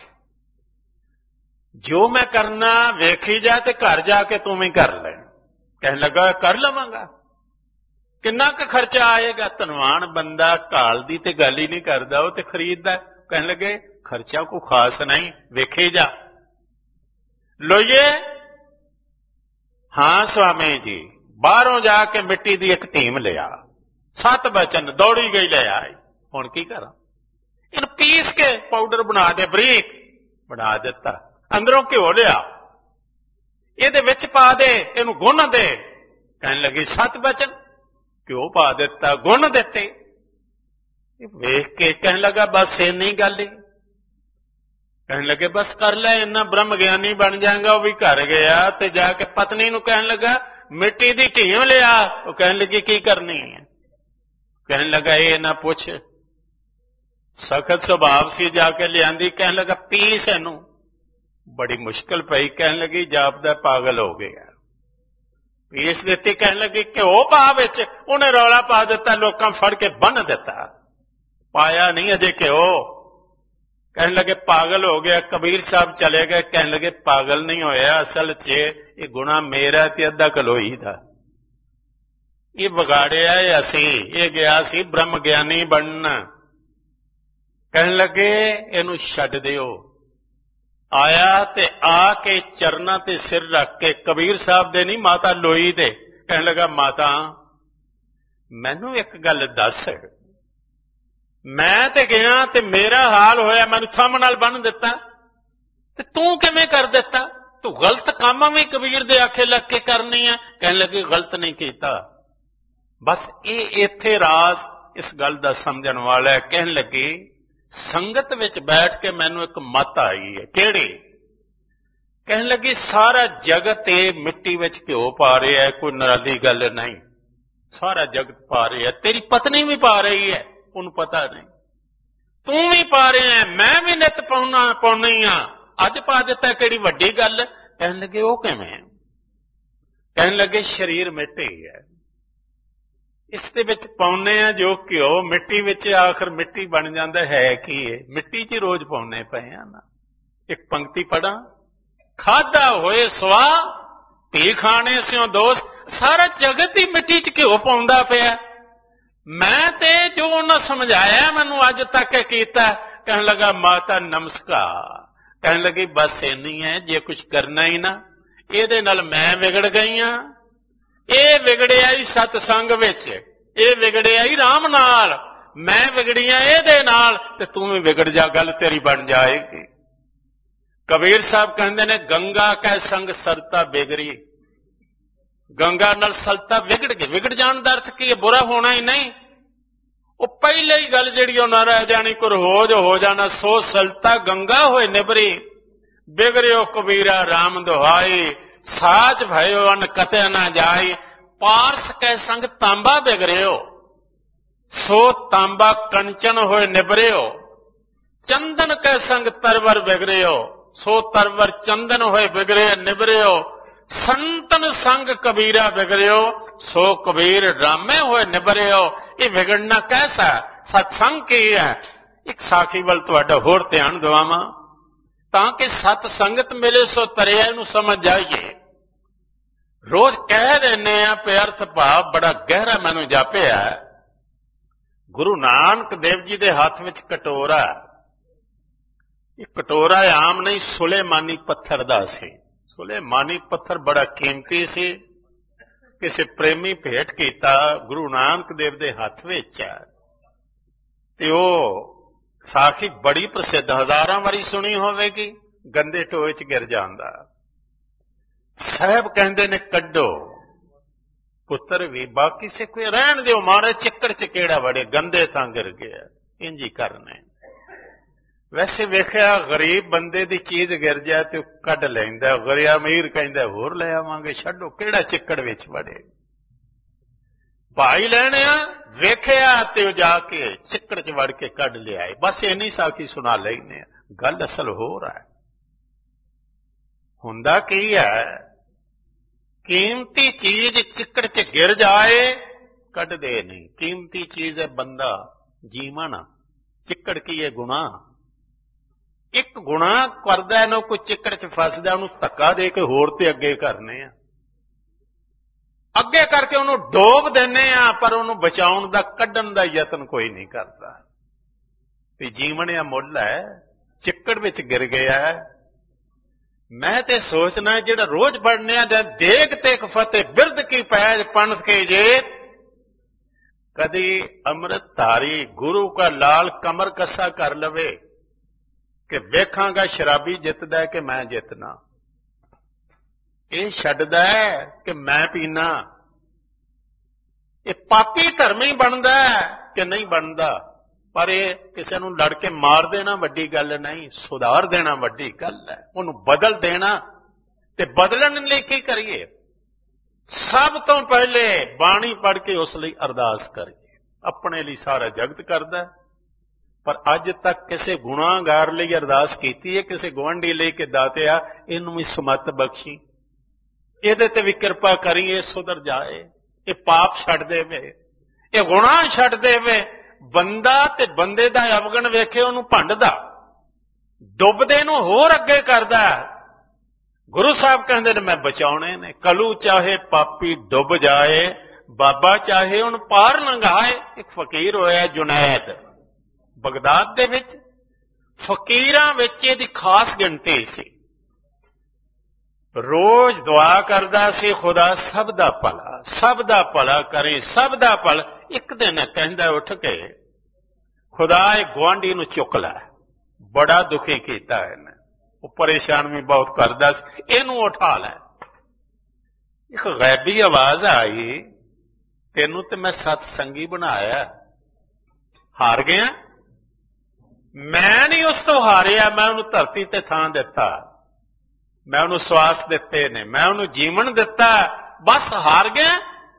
जो मैं करना वेखी जा ते घर जाके तू भी कर ले। कहन लगा कर लवांगा। किन्ना क खर्चा आएगा? धनवान बंदा ढाल दी ते गल ही नहीं करदा, वो ते खरीददा। कहन लगे खर्चा को खास नहीं, वेखे जा। लोइए हाँ स्वामी जी। बाहरों जाके मिट्टी दी एक टीम लिया, 7 बचन दौड़ी गई ले आई। हुण की करा? इन पीस के पाउडर बना दे, बरीक बना दिता। अंदरों घ्यो लिया, ये विच पा दे, इनू गुन दे। कहन लगी 7 बचन, घ्यो पा दिता, गुण दिते। वेख के कहन लगा बस इन्नी गल ही। कहन लगे बस कर ले, इन्ना ब्रह्म ज्ञानी बन जाएगा। वो भी घर गया ते जाके पत्नी नू कहन लगा मिट्टी दी टीम लिया। वो कहन लगी की करनी है? कहन लगा ये ना पुछ, सख्त स्वभाव सी, जाके लियांदी। कहन लगा पीस इनू। बड़ी मुश्किल पई। कहन लगी जापदा पागल हो गया। पीस दिती। कहन लगी घ्यो पा विच। उन्हें रौला पा दिता, लोकां फड़ के बन दिता। पाया नहीं अजे घ्यो। कहन लगे पागल हो गया। कबीर साहब चले गए। कहन लगे पागल नहीं होया, असल च ये गुना मेरा ते अद्धा कलोई था। ये बगाड़िया असी, ये गया सी ब्रह्म ज्ञानी बनना। कहन लगे इनू छड्ड दिओ। आया ते आके चरना ते सिर रख के कबीर साहब दे नहीं माता लोई दे। कहन लगा माता मैनू एक गल दस, मैं ते गया ते मेरा हाल होया, मैनू थंम नाल बन दिता ते तू किवें कर दिता? तू गलत काम भी कबीर दे आखे लग के करनी है। कहन लगे गलत नहीं कीता, बस ये इत्थे राज इस गल दा समझण वाला है। कहन लगी संगत विच बैठ के मैनू एक मत आई है। किहड़ी? कहन लगी सारा जगत ये मिट्टी विच घ्यो पा रहा है, कोई नराली गल नहीं। सारा जगत पा रहा है, तेरी पत्नी भी पा रही है, उन्हें पता नहीं। तू भी पा रहे हैं, मैं भी नित पाउनी हाँ, अज पा दिता, किहड़ी वड्डी गल? कहन लगे वो किवें? कहन लगे शरीर मिट्टी है, इस दे विच पाउने आ जो घ्यो मिट्टी विच, आखिर मिट्टी बन जाता है की है? मिट्टी च रोज पाउने पे ना। एक पंक्ति पढ़ा, खादा होए सवा पी खाने स्यों दोस्त। सारा जगत ही मिट्टी च घ्यो पाउंदा पिया। मैं ते जो उन्हें समझाया मैनू अज तक कीता। कहन लगा माता नमस्कार। कहन लगी बस इन्नी है, जे कुछ करना ही ना, ये नाल मैं विगड़ गई हाँ। ये विगड़िया ही सतसंग विच, ये विगड़िया ही राम नाल, मैं विगड़िया ये नाल, ते तू भी विगड़ जा, गल तेरी बन जाएगी। कबीर साहब कहते ने गंगा कै संग सरता बिगड़ी। गंगा नाल सलता विगड़ गई। विगड़ जाने का अर्थ की बुरा होना ही नहीं, वो पहले ही गल जी ना रह जानी, कुरहोज हो जाना। सो सलता गंगा होए निबरी, बिगड़ियो कबीरा राम दुहाई। साच भयो अन कते ना जाई, पारस कै संग तांबा बिगड़ियो। सो तांबा कंचन होए निबरियो, चंदन कै संग तरवर बिगड़ियो। सो तरवर चंदन होए बिगड़े निबरियो। संतन संग कबीरा बिगड़ियो, सो कबीर रामे होए निबरियो। ये बिगड़ना कैसा? सत्संग की है। एक साखी वल तुहाडा होर ध्यान दवावां ताकि सत संगत मिले सो तरिया नूं समझ जाइए। रोज कह देने पे अर्थ भाव बड़ा गहरा मैनू जापिया। गुरु नानक देव जी दे हाथ विच कटोरा, ये कटोरा आम नहीं, सुलेमानी पत्थर दा सी। सुलेमानी पत्थर बड़ा कीमती सी, किसी प्रेमी भेंट कीता गुरु नानक देव दे हाथ विच। ते ओ साखी बड़ी प्रसिद्ध, हजारां वारी सुनी होवेगी। गंदे टोए च गिर जांदा। साहब कहंदे ने कड्डो पुत्र भी, बाकी से कोई रहन दिओ, मारे चिक्कड़ च केड़ा वड़े, गंदे तां गिर गया। इंज ही करने। वैसे वेखिया गरीब बंदे दी चीज गिर जाए तो कड लैंदा, गरीब अमीर कहंदा होर ले आवांगे, छड्डो केड़ा चिक्कड़ विच वड़े। भाई लैणे आ, वेखिया ते जाके चिक्कड़ च वड़ के कड लिया। बस इन्नी साखी सुना लैने, गल असल हो रहा है। हुंदा की है? ਕੀਮਤੀ ਚੀਜ਼ ਚਿੱਕੜ 'ਚ ਗਿਰ ਜਾਏ ਕੱਢਦੇ ਨਹੀਂ। ਕੀਮਤੀ ਚੀਜ਼ ਹੈ ਬੰਦਾ, ਜੀਵਨ। ਚਿੱਕੜ ਕੀ ਹੈ? ਗੁਨਾਹ। ਇੱਕ ਗੁਨਾਹ ਕਰਦਾ ਇਹਨੂੰ, ਕੋਈ ਚਿੱਕੜ 'ਚ ਫਸਦਾ, ਉਹਨੂੰ ਧੱਕਾ ਦੇ ਕੇ ਹੋਰ ਤੇ ਅੱਗੇ ਕਰਨੇ ਆ, ਅੱਗੇ ਕਰਕੇ ਉਹਨੂੰ ਡੋਬ ਦਿੰਦੇ ਆ, ਪਰ ਉਹਨੂੰ ਬਚਾਉਣ ਦਾ, ਕੱਢਣ ਦਾ ਯਤਨ ਕੋਈ ਨਹੀਂ ਕਰਦਾ। ਤੇ ਜੀਵਨ ਇਹ ਮੁੱਲ ਹੈ, ਚਿੱਕੜ ਵਿੱਚ ਗਿਰ ਗਿਆ। ਮੈਂ ਤੇ ਸੋਚਣਾ ਜਿਹੜਾ ਰੋਜ਼ ਪੜ੍ਹਨੇ ਆ, ਦੇਗ ਤੇ ਫਤਿਹ ਬਿਰਦ ਕੀ ਪੈਜ ਪੰਥ ਕੇ ਜੇ, ਕਦੀ ਅੰਮ੍ਰਿਤ ਧਾਰੀ ਗੁਰੂ ਕਾ ਲਾਲ ਕਮਰ ਕੱਸਾ ਕਰ ਲਵੇ ਕਿ ਵੇਖਾਂਗਾ ਸ਼ਰਾਬੀ ਜਿੱਤਦਾ ਕਿ ਮੈਂ ਜਿੱਤਣਾ, ਇਹ ਛੱਡਦਾ ਕਿ ਮੈਂ ਪੀਣਾ, ਇਹ ਪਾਪੀ ਧਰਮੀ ਬਣਦਾ ਕਿ ਨਹੀਂ ਬਣਦਾ। ਪਰ ਇਹ ਕਿਸੇ ਨੂੰ ਲੜ ਕੇ ਮਾਰ ਦੇਣਾ ਵੱਡੀ ਗੱਲ ਨਹੀਂ, ਸੁਧਾਰ ਦੇਣਾ ਵੱਡੀ ਗੱਲ ਹੈ। ਉਹਨੂੰ ਬਦਲ ਦੇਣਾ, ਤੇ ਬਦਲਣ ਲਈ ਕੀ ਕਰੀਏ? ਸਭ ਤੋਂ ਪਹਿਲੇ ਬਾਣੀ ਪੜ੍ਹ ਕੇ ਉਸ ਲਈ ਅਰਦਾਸ ਕਰੀਏ। ਆਪਣੇ ਲਈ ਸਾਰਾ ਜਗਤ ਕਰਦਾ, ਪਰ ਅੱਜ ਤੱਕ ਕਿਸੇ ਗੁਨਾਹਗਾਰ ਲਈ ਅਰਦਾਸ ਕੀਤੀ ਹੈ? ਕਿਸੇ ਗੁਆਂਢੀ ਲਈ ਕਿ ਦਾਤਿਆ ਇਹਨੂੰ ਵੀ ਸਮੱਤ ਬਖਸ਼ੀ, ਇਹਦੇ ਤੇ ਵੀ ਕਿਰਪਾ ਕਰੀ, ਇਹ ਸੁਧਰ ਜਾਏ, ਇਹ ਪਾਪ ਛੱਡ ਦੇਵੇ, ਇਹ ਗੁਨਾਹ ਛੱਡ ਦੇਵੇ। ਬੰਦਾ ਤੇ ਬੰਦੇ ਦਾ ਅਵਗਣ ਵੇਖੇ ਉਹਨੂੰ ਭੰਡਦਾ, ਡੁੱਬਦੇ ਨੂੰ ਹੋਰ ਅੱਗੇ ਕਰਦਾ। ਗੁਰੂ ਸਾਹਿਬ ਕਹਿੰਦੇ ਨੇ ਮੈਂ ਬਚਾਉਣੇ ਨੇ। ਕਲੂ ਚਾਹੇ ਪਾਪੀ ਡੁੱਬ ਜਾਏ, ਬਾਬਾ ਚਾਹੇ ਉਹਨੂੰ ਪਾਰ ਲੰਘਾਏ। ਇੱਕ ਫਕੀਰ ਹੋਇਆ ਜੁਨੈਦ ਬਗਦਾਦ ਦੇ ਵਿੱਚ, ਫਕੀਰਾਂ ਵਿੱਚ ਇਹਦੀ ਖਾਸ ਗਿਣਤੀ ਸੀ। ਰੋਜ਼ ਦੁਆ ਕਰਦਾ ਸੀ, ਖੁਦਾ ਸਭ ਦਾ ਭਲਾ, ਸਭ ਦਾ ਭਲਾ ਕਰੇ, ਸਭ ਦਾ ਭਲਾ। ਇੱਕ ਦਿਨ ਕਹਿੰਦਾ ਉੱਠ ਕੇ, ਖੁਦਾ ਇਹ ਗੁਆਂਢੀ ਨੂੰ ਚੁੱਕ ਲੈ, ਬੜਾ ਦੁਖੀ ਕੀਤਾ ਇਹਨੇ, ਉਹ ਪਰੇਸ਼ਾਨ ਵੀ ਬਹੁਤ ਕਰਦਾ ਸੀ, ਇਹਨੂੰ ਉਠਾ ਲੈ। ਇੱਕ ਗੈਬੀ ਆਵਾਜ਼ ਆਈ, ਤੈਨੂੰ ਤੇ ਮੈਂ ਸਤਸੰਗੀ ਬਣਾਇਆ, ਹਾਰ ਗਿਆ? ਮੈਂ ਨਹੀਂ ਉਸ ਤੋਂ ਹਾਰਿਆ, ਮੈਂ ਉਹਨੂੰ ਧਰਤੀ ਤੇ ਥਾਂ ਦਿੱਤਾ, ਮੈਂ ਉਹਨੂੰ ਸਵਾਸ ਦਿੱਤੇ ਨੇ, ਮੈਂ ਉਹਨੂੰ ਜੀਵਨ ਦਿੱਤਾ, ਬਸ ਹਾਰ ਗਿਆ।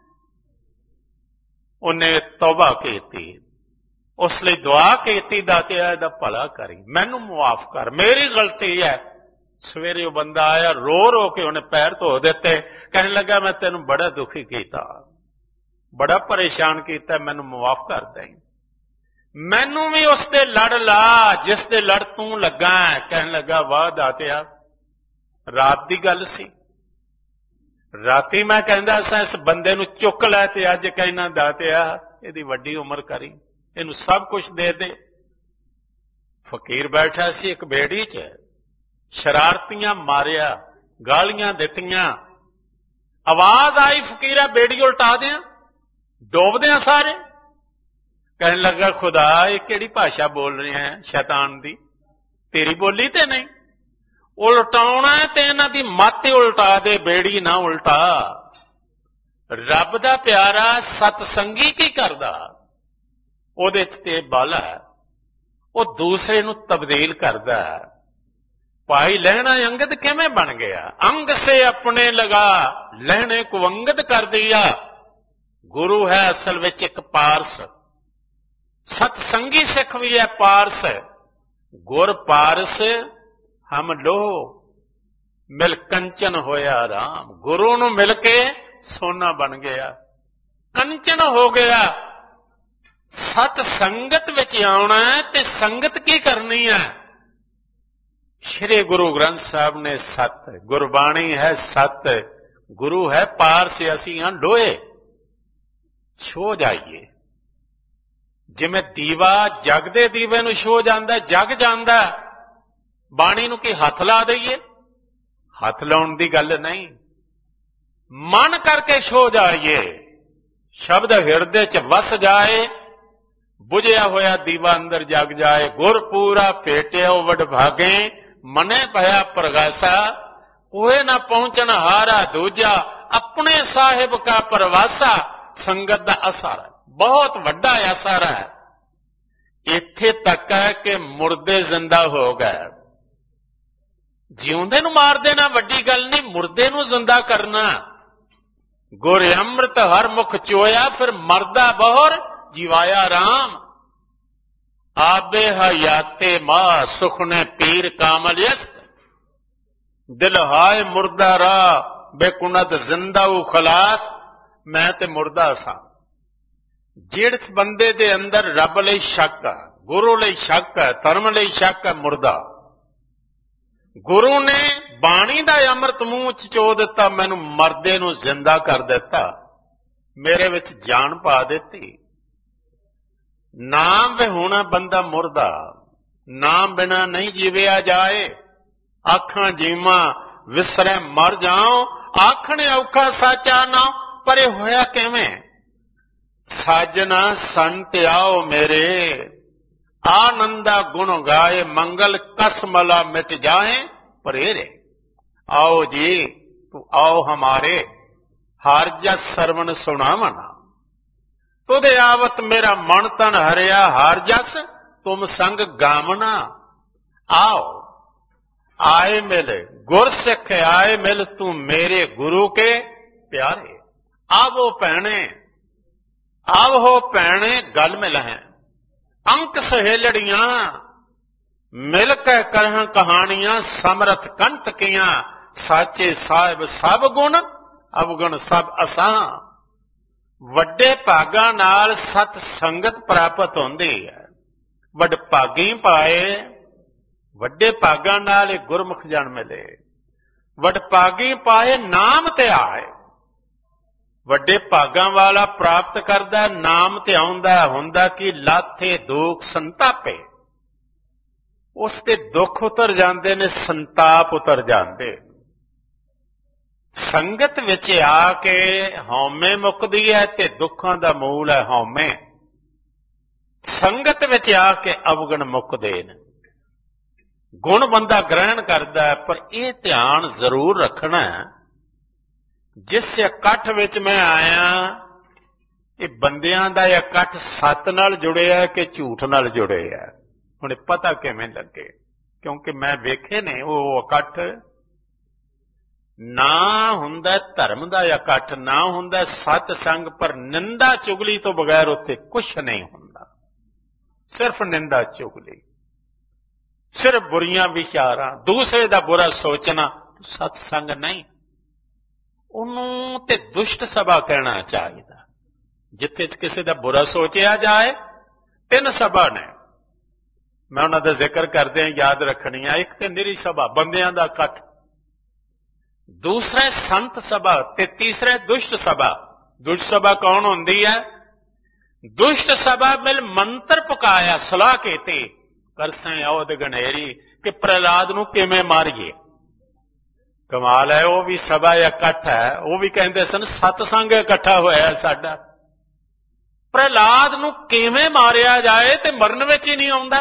ਉਹਨੇ ਤੌਬਾ ਕੀਤੀ, ਉਸ ਲਈ ਦੁਆ ਕੀਤੀ, ਦਾਤਿਆ ਇਹਦਾ ਭਲਾ ਕਰੀ, ਮੈਨੂੰ ਮੁਆਫ ਕਰ, ਮੇਰੀ ਗਲਤੀ ਹੈ। ਸਵੇਰੇ ਉਹ ਬੰਦਾ ਆਇਆ, ਰੋ ਰੋ ਕੇ ਉਹਨੇ ਪੈਰ ਧੋ ਦਿੱਤੇ, ਕਹਿਣ ਲੱਗਾ ਮੈਂ ਤੈਨੂੰ ਬੜਾ ਦੁਖੀ ਕੀਤਾ, ਬੜਾ ਪਰੇਸ਼ਾਨ ਕੀਤਾ, ਮੈਨੂੰ ਮੁਆਫ ਕਰ ਦੇ, ਮੈਨੂੰ ਵੀ ਉਸ ਤੇ ਲੜ ਲਾ ਜਿਸ ਦੇ ਲੜ ਤੂੰ ਲੱਗਾ। ਕਹਿਣ ਲੱਗਾ ਵਾਹ ਦਾਤਿਆ, ਰਾਤ ਦੀ ਗੱਲ ਸੀ, ਰਾਤੀ ਮੈਂ ਕਹਿੰਦਾ ਸਾਂ ਇਸ ਬੰਦੇ ਨੂੰ ਚੁੱਕ ਲੈ, ਤੇ ਅੱਜ ਕਹਿਣਾ ਦਾਤਿਆ ਇਹਦੀ ਵੱਡੀ ਉਮਰ ਕਰੀ, ਇਹਨੂੰ ਸਭ ਕੁਝ ਦੇ ਦੇ। ਫਕੀਰ ਬੈਠਾ ਸੀ ਇੱਕ ਬੇੜੀ 'ਚ, ਸ਼ਰਾਰਤੀਆਂ ਮਾਰਿਆ, ਗਾਲੀਆਂ ਦਿੱਤੀਆਂ, ਆਵਾਜ਼ ਆਈ ਫਕੀਰਾ ਬੇੜੀ ਉਲਟਾ ਦਿਆਂ, ਡੋਬਦਿਆਂ ਸਾਰੇ। ਕਹਿਣ ਲੱਗਾ ਖੁਦਾ ਇਹ ਕਿਹੜੀ ਭਾਸ਼ਾ ਬੋਲ ਰਹੇ ਹੈ ਸ਼ੈਤਾਨ ਦੀ, ਤੇਰੀ ਬੋਲੀ ਤੇ ਨਹੀਂ, ਉਲਟਾਉਣਾ ਤੇ ਇਹਨਾਂ ਦੀ ਮੱਤ ਉਲਟਾ ਦੇ, ਬੇੜੀ ਨਾ ਉਲਟਾ। ਰੱਬ ਦਾ ਪਿਆਰਾ ਸਤਸੰਗੀ ਕੀ ਕਰਦਾ? ਉਹਦੇ 'ਚ ਤੇ ਬਲ ਹੈ, ਉਹ ਦੂਸਰੇ ਨੂੰ ਤਬਦੀਲ ਕਰਦਾ। ਭਾਈ ਲਹਿਣਾ ਅੰਗਦ ਕਿਵੇਂ ਬਣ ਗਿਆ? ਅੰਗ ਸੇ ਆਪਣੇ ਲਗਾ ਲਹਿਣੇ ਕੋ ਅੰਗਦ ਕਰ ਦਿਆ। ਗੁਰੂ ਹੈ ਅਸਲ ਵਿੱਚ ਇੱਕ ਪਾਰਸ, ਸਤਸੰਗੀ ਸਿੱਖ ਵੀ ਹੈ ਪਾਰਸ। ਗੁਰ ਪਾਰਸ ਹਮ ਲੋਹ ਮਿਲ ਕੰਚਨ ਹੋਇਆ ਰਾਮ। ਗੁਰੂ ਨੂੰ ਮਿਲ ਕੇ ਸੋਨਾ ਬਣ ਗਿਆ, ਕੰਚਨ ਹੋ ਗਿਆ। ਸਤ ਸੰਗਤ ਵਿੱਚ ਆਉਣਾ ਤੇ ਸੰਗਤ ਕੀ ਕਰਨੀ ਹੈ? ਸ਼੍ਰੀ ਗੁਰੂ ਗ੍ਰੰਥ ਸਾਹਿਬ ਨੇ ਸਤ, ਗੁਰਬਾਣੀ ਹੈ ਸਤ, ਗੁਰੂ ਹੈ ਪਾਰਸ, ਅਸੀਂ ਹਾਂ ਲੋਹੇ। ਛੋ ਜਾਈਏ, ਜਿਵੇਂ ਦੀਵਾ ਜਗਦੇ ਦੀਵੇ ਨੂੰ ਛੋ ਜਾਂਦਾ, ਜਗ ਜਾਂਦਾ। ਬਾਣੀ ਨੂੰ ਕੀ ਹੱਥ ਲਾ ਦਈਏ? ਹੱਥ ਲਾਉਣ ਦੀ ਗੱਲ ਨਹੀਂ, ਮਨ ਕਰਕੇ ਛੋ ਜਾਈਏ, ਸ਼ਬਦ ਹਿਰਦੇ 'ਚ ਵਸ ਜਾਏ, ਬੁਝਿਆ ਹੋਇਆ ਦੀਵਾ ਅੰਦਰ ਜਗ ਜਾਏ। ਗੁਰ ਪੂਰਾ ਭੇਟਿਓ ਵਡਭਾਗੇ, ਮਨੇ ਭਇਆ ਪ੍ਰਗਾਸਾ। ਕੋਏ ਨਾ ਪਹੁੰਚਣ ਹਾਰਾ ਦੂਜਾ, ਆਪਣੇ ਸਾਹਿਬ ਕਾ ਪਰਵਾਸਾ। ਸੰਗਤ ਦਾ ਅਸਰ ਬਹੁਤ ਵੱਡਾ ਅਸਰ ਹੈ। ਇੱਥੇ ਤੱਕ ਹੈ ਕਿ ਮੁਰਦੇ ਜ਼ਿੰਦਾ ਹੋ ਗਏ। ਜਿਉਂਦੇ ਨੂੰ ਮਾਰ ਦੇਣਾ ਵੱਡੀ ਗੱਲ ਨਹੀਂ, ਮੁਰਦੇ ਨੂੰ ਜ਼ਿੰਦਾ ਕਰਨਾ। ਗੁਰ ਅੰਮ੍ਰਿਤ ਹਰ ਮੁਖ ਚੋਇਆ, ਫਿਰ ਮਰਦਾ ਬਹੁਰ ਜਿਵਾਇਆ ਰਾਮ। ਆਬੇ ਹਯਾਤੇ ਮਾ ਸੁਖ ਨੇ ਪੀਰ ਕਾਮਲ ਯਸਤ। ਦਿਲ ਹਾਏ ਮੁਰਦਾ ਰਾ बेकुनत जिंदा ऊ खलास, मैं ते मुर्दा सा। जिस बंदे दे अंदर रब लई शक है, गुरु लई शक है, धर्म लई शक है, मुर्दा। गुरु ने बाणी दा अमृत मूँह च चो दिता, मैनू मरदे नू जिंदा कर दिता, मेरे विच जान पा दिती। नाम विहूणा बंदा मुर्दा, नाम बिना नहीं जीविया जाए। आखां जीवा विसरे मर जाओ, आखने औखा साचा ना, परे होया किवें। साजना संत आओ मेरे, आनंदा गुण गाए, मंगल कसमला मिट जाए परेरे। आओ जी तू आओ हमारे, हार जस सरवण सुनावना। तुदे आवत मेरा मन तन हरिया, हार जस तुम संग गावना। आओ आए मिल गुर सिख आए मिल, तू मेरे गुरु के प्यारे। आवो भैणे आवो भैणे गल मिल है, अंक सहेलड़ियां मिल के करह कहानियां, समरथ कंठ कियां साचे साहिब सब गुण, अवगुण सब असां। वड्डे भागां नाल सत संगत प्राप्त होंदी है, वड भागी पाए। वड्डे भागां नाल गुरमुख जन मिले, वड भागी पाए नाम ते आए। वड्डे भागां वाला प्राप्त करदा नाम ते आउंदा, हुंदा कि लाथे दुख संतापे। उसते दुख उतर जांदे ने, संताप उतर जांदे। संगत विच आके हौमे मुकदी है ते दुखां दा मूल है हौमे। संगत विच आके अवगुण मुकदे ने। गुण बंदा ग्रहण करदा है, पर यह ध्यान जरूर रखना है, जिस इकट्ठ विच मैं आया, ये बंदियां दा इकट्ठ सत नाल जुड़िया कि झूठ नाल जुड़िया, हुण पता किवें लगे? क्योंकि मैं वेखे ने वो इकट्ठ ना हुंदा धर्म दा इकट्ठ, ना हुंदा सत संग, पर निंदा चुगली तो बगैर उत्थे कुछ नहीं हुंदा। सिर्फ निंदा चुगली, सिर्फ बुरियां विचारां, दूसरे दा बुरा सोचना, सत्संग नहीं। उन्होंने ते दुष्ट सभा कहना चाहिए। जिथे किसी का बुरा सोचिया जाए, तीन सभा ने, मैं उन्होंने जिक्र करदे याद रखनी है। एक तो निरी सभा बंदियां दा इकट्ठ, दूसरा संत सभा ते तीसरा दुष्ट सभा। दुष्ट सभा कौन होंदी है? दुष्ट सभा मिल मंत्र पकाया, सलाह कीती करसें औद गणेरी कि प्रहलाद नूं किवें मारीए। कमाल है, वह भी सभा इकट्ठ है, वह भी कहते सन सतसंग इकट्ठा होया साडा। प्रहलाद नूं किवें मारिया जाए ते मरन विच ही नहीं आउंदा।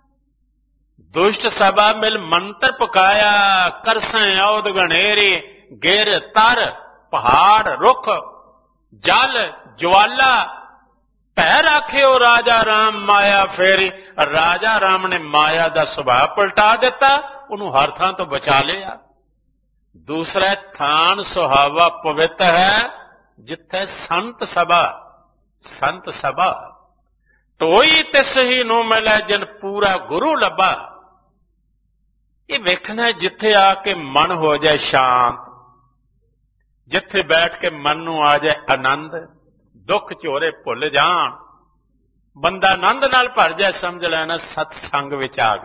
दुष्ट सभा मिल मंत्र पकाया, करसें औद गणेरी, गिर तर पहाड़ रुख जल ज्वाला, भै राखियो राजा राम माया फेरी। राजा राम ने माया का सुभाव पलटा दिता, उन्होंने हर थां तो बचा लिया। दूसरा थान सुहावा पवित्र है, जिथे संत सभा। संत सभा टोई तिस ही नूं मिले, जिन पूरा गुरु लभा। ये वेखना जिथे आके मन हो जाए शांत, जिथे बैठ के मन नूं आ जाए आनंद, दुख झोरे भुल जान, बंदा आनंद नाल भर जाए, समझ लेना सतसंग विच आ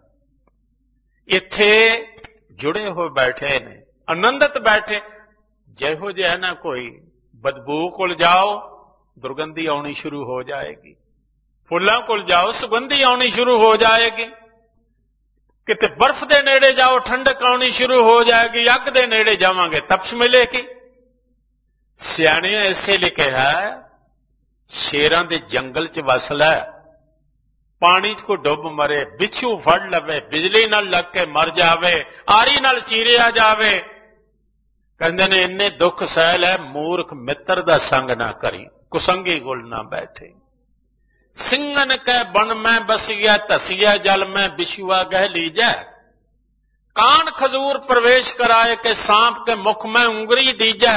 गए। इथे जुड़े हो बैठे ने, आनंदित बैठे। जिहो जिहा ना कोई बदबू कोल जाओ, दुर्गंधी आनी शुरू हो जाएगी। फुल्लां कोल जाओ, सुगंधी आनी शुरू हो जाएगी। किते बर्फ दे नेड़े जाओ, ठंडक आनी शुरू हो जाएगी। अग दे नेड़े जावांगे, तपश मिलेगी। सियाणियां इसे लिखे है, शेरां दे जंगल च वसला, पानी च को डुब मरे, बिच्छू फड़ लवे, बिजली नाल लग के मर जावे, आरी नाल चीरिया जावे। कहंदे ने इन्ने दुख सहल है, मूर्ख मित्र दा संग ना करी, कुसंगी गुल ना बैठे। सिंगन कै बन में बसिया, धसिया जल में बिछुआ गह लीजै। कान खजूर प्रवेश कराए के सांप के मुख में उंगरी दीजै।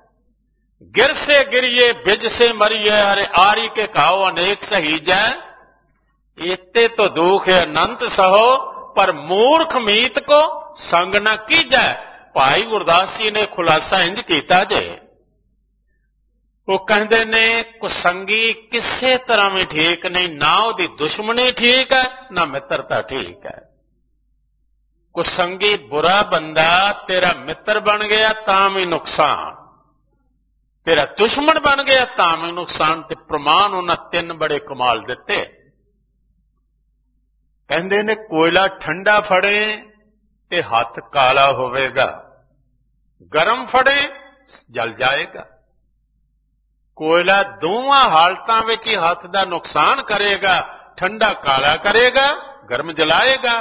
गिर से गिरिए बिज से मरिए, अरे आरी के खाओ अनेक सहीजै। इत्ते तो दुख है अनंत सहो, पर मूर्ख मीत को संग न कीजै। भाई गुरदास जी ने खुलासा इंज कीता जे, वो कहते ने कुसंगी किसी तरह भी ठीक नहीं, ना उसकी दुश्मनी ठीक है ना मित्रता ठीक है। कुसंगी बुरा बंदा तेरा मित्र बन गया तां भी नुकसान, तेरा दुश्मन बन गया तां भी नुकसान। ते प्रमाण उन्हें तीन बड़े कमाल दिते। कहते ने कोयला ठंडा फड़े ते हाथ काला होवेगा, गरम फड़े जल जाएगा। कोयला दोवां हालतां विच ही हथ दा नुकसान करेगा, ठंडा काला करेगा, गर्म जलाएगा।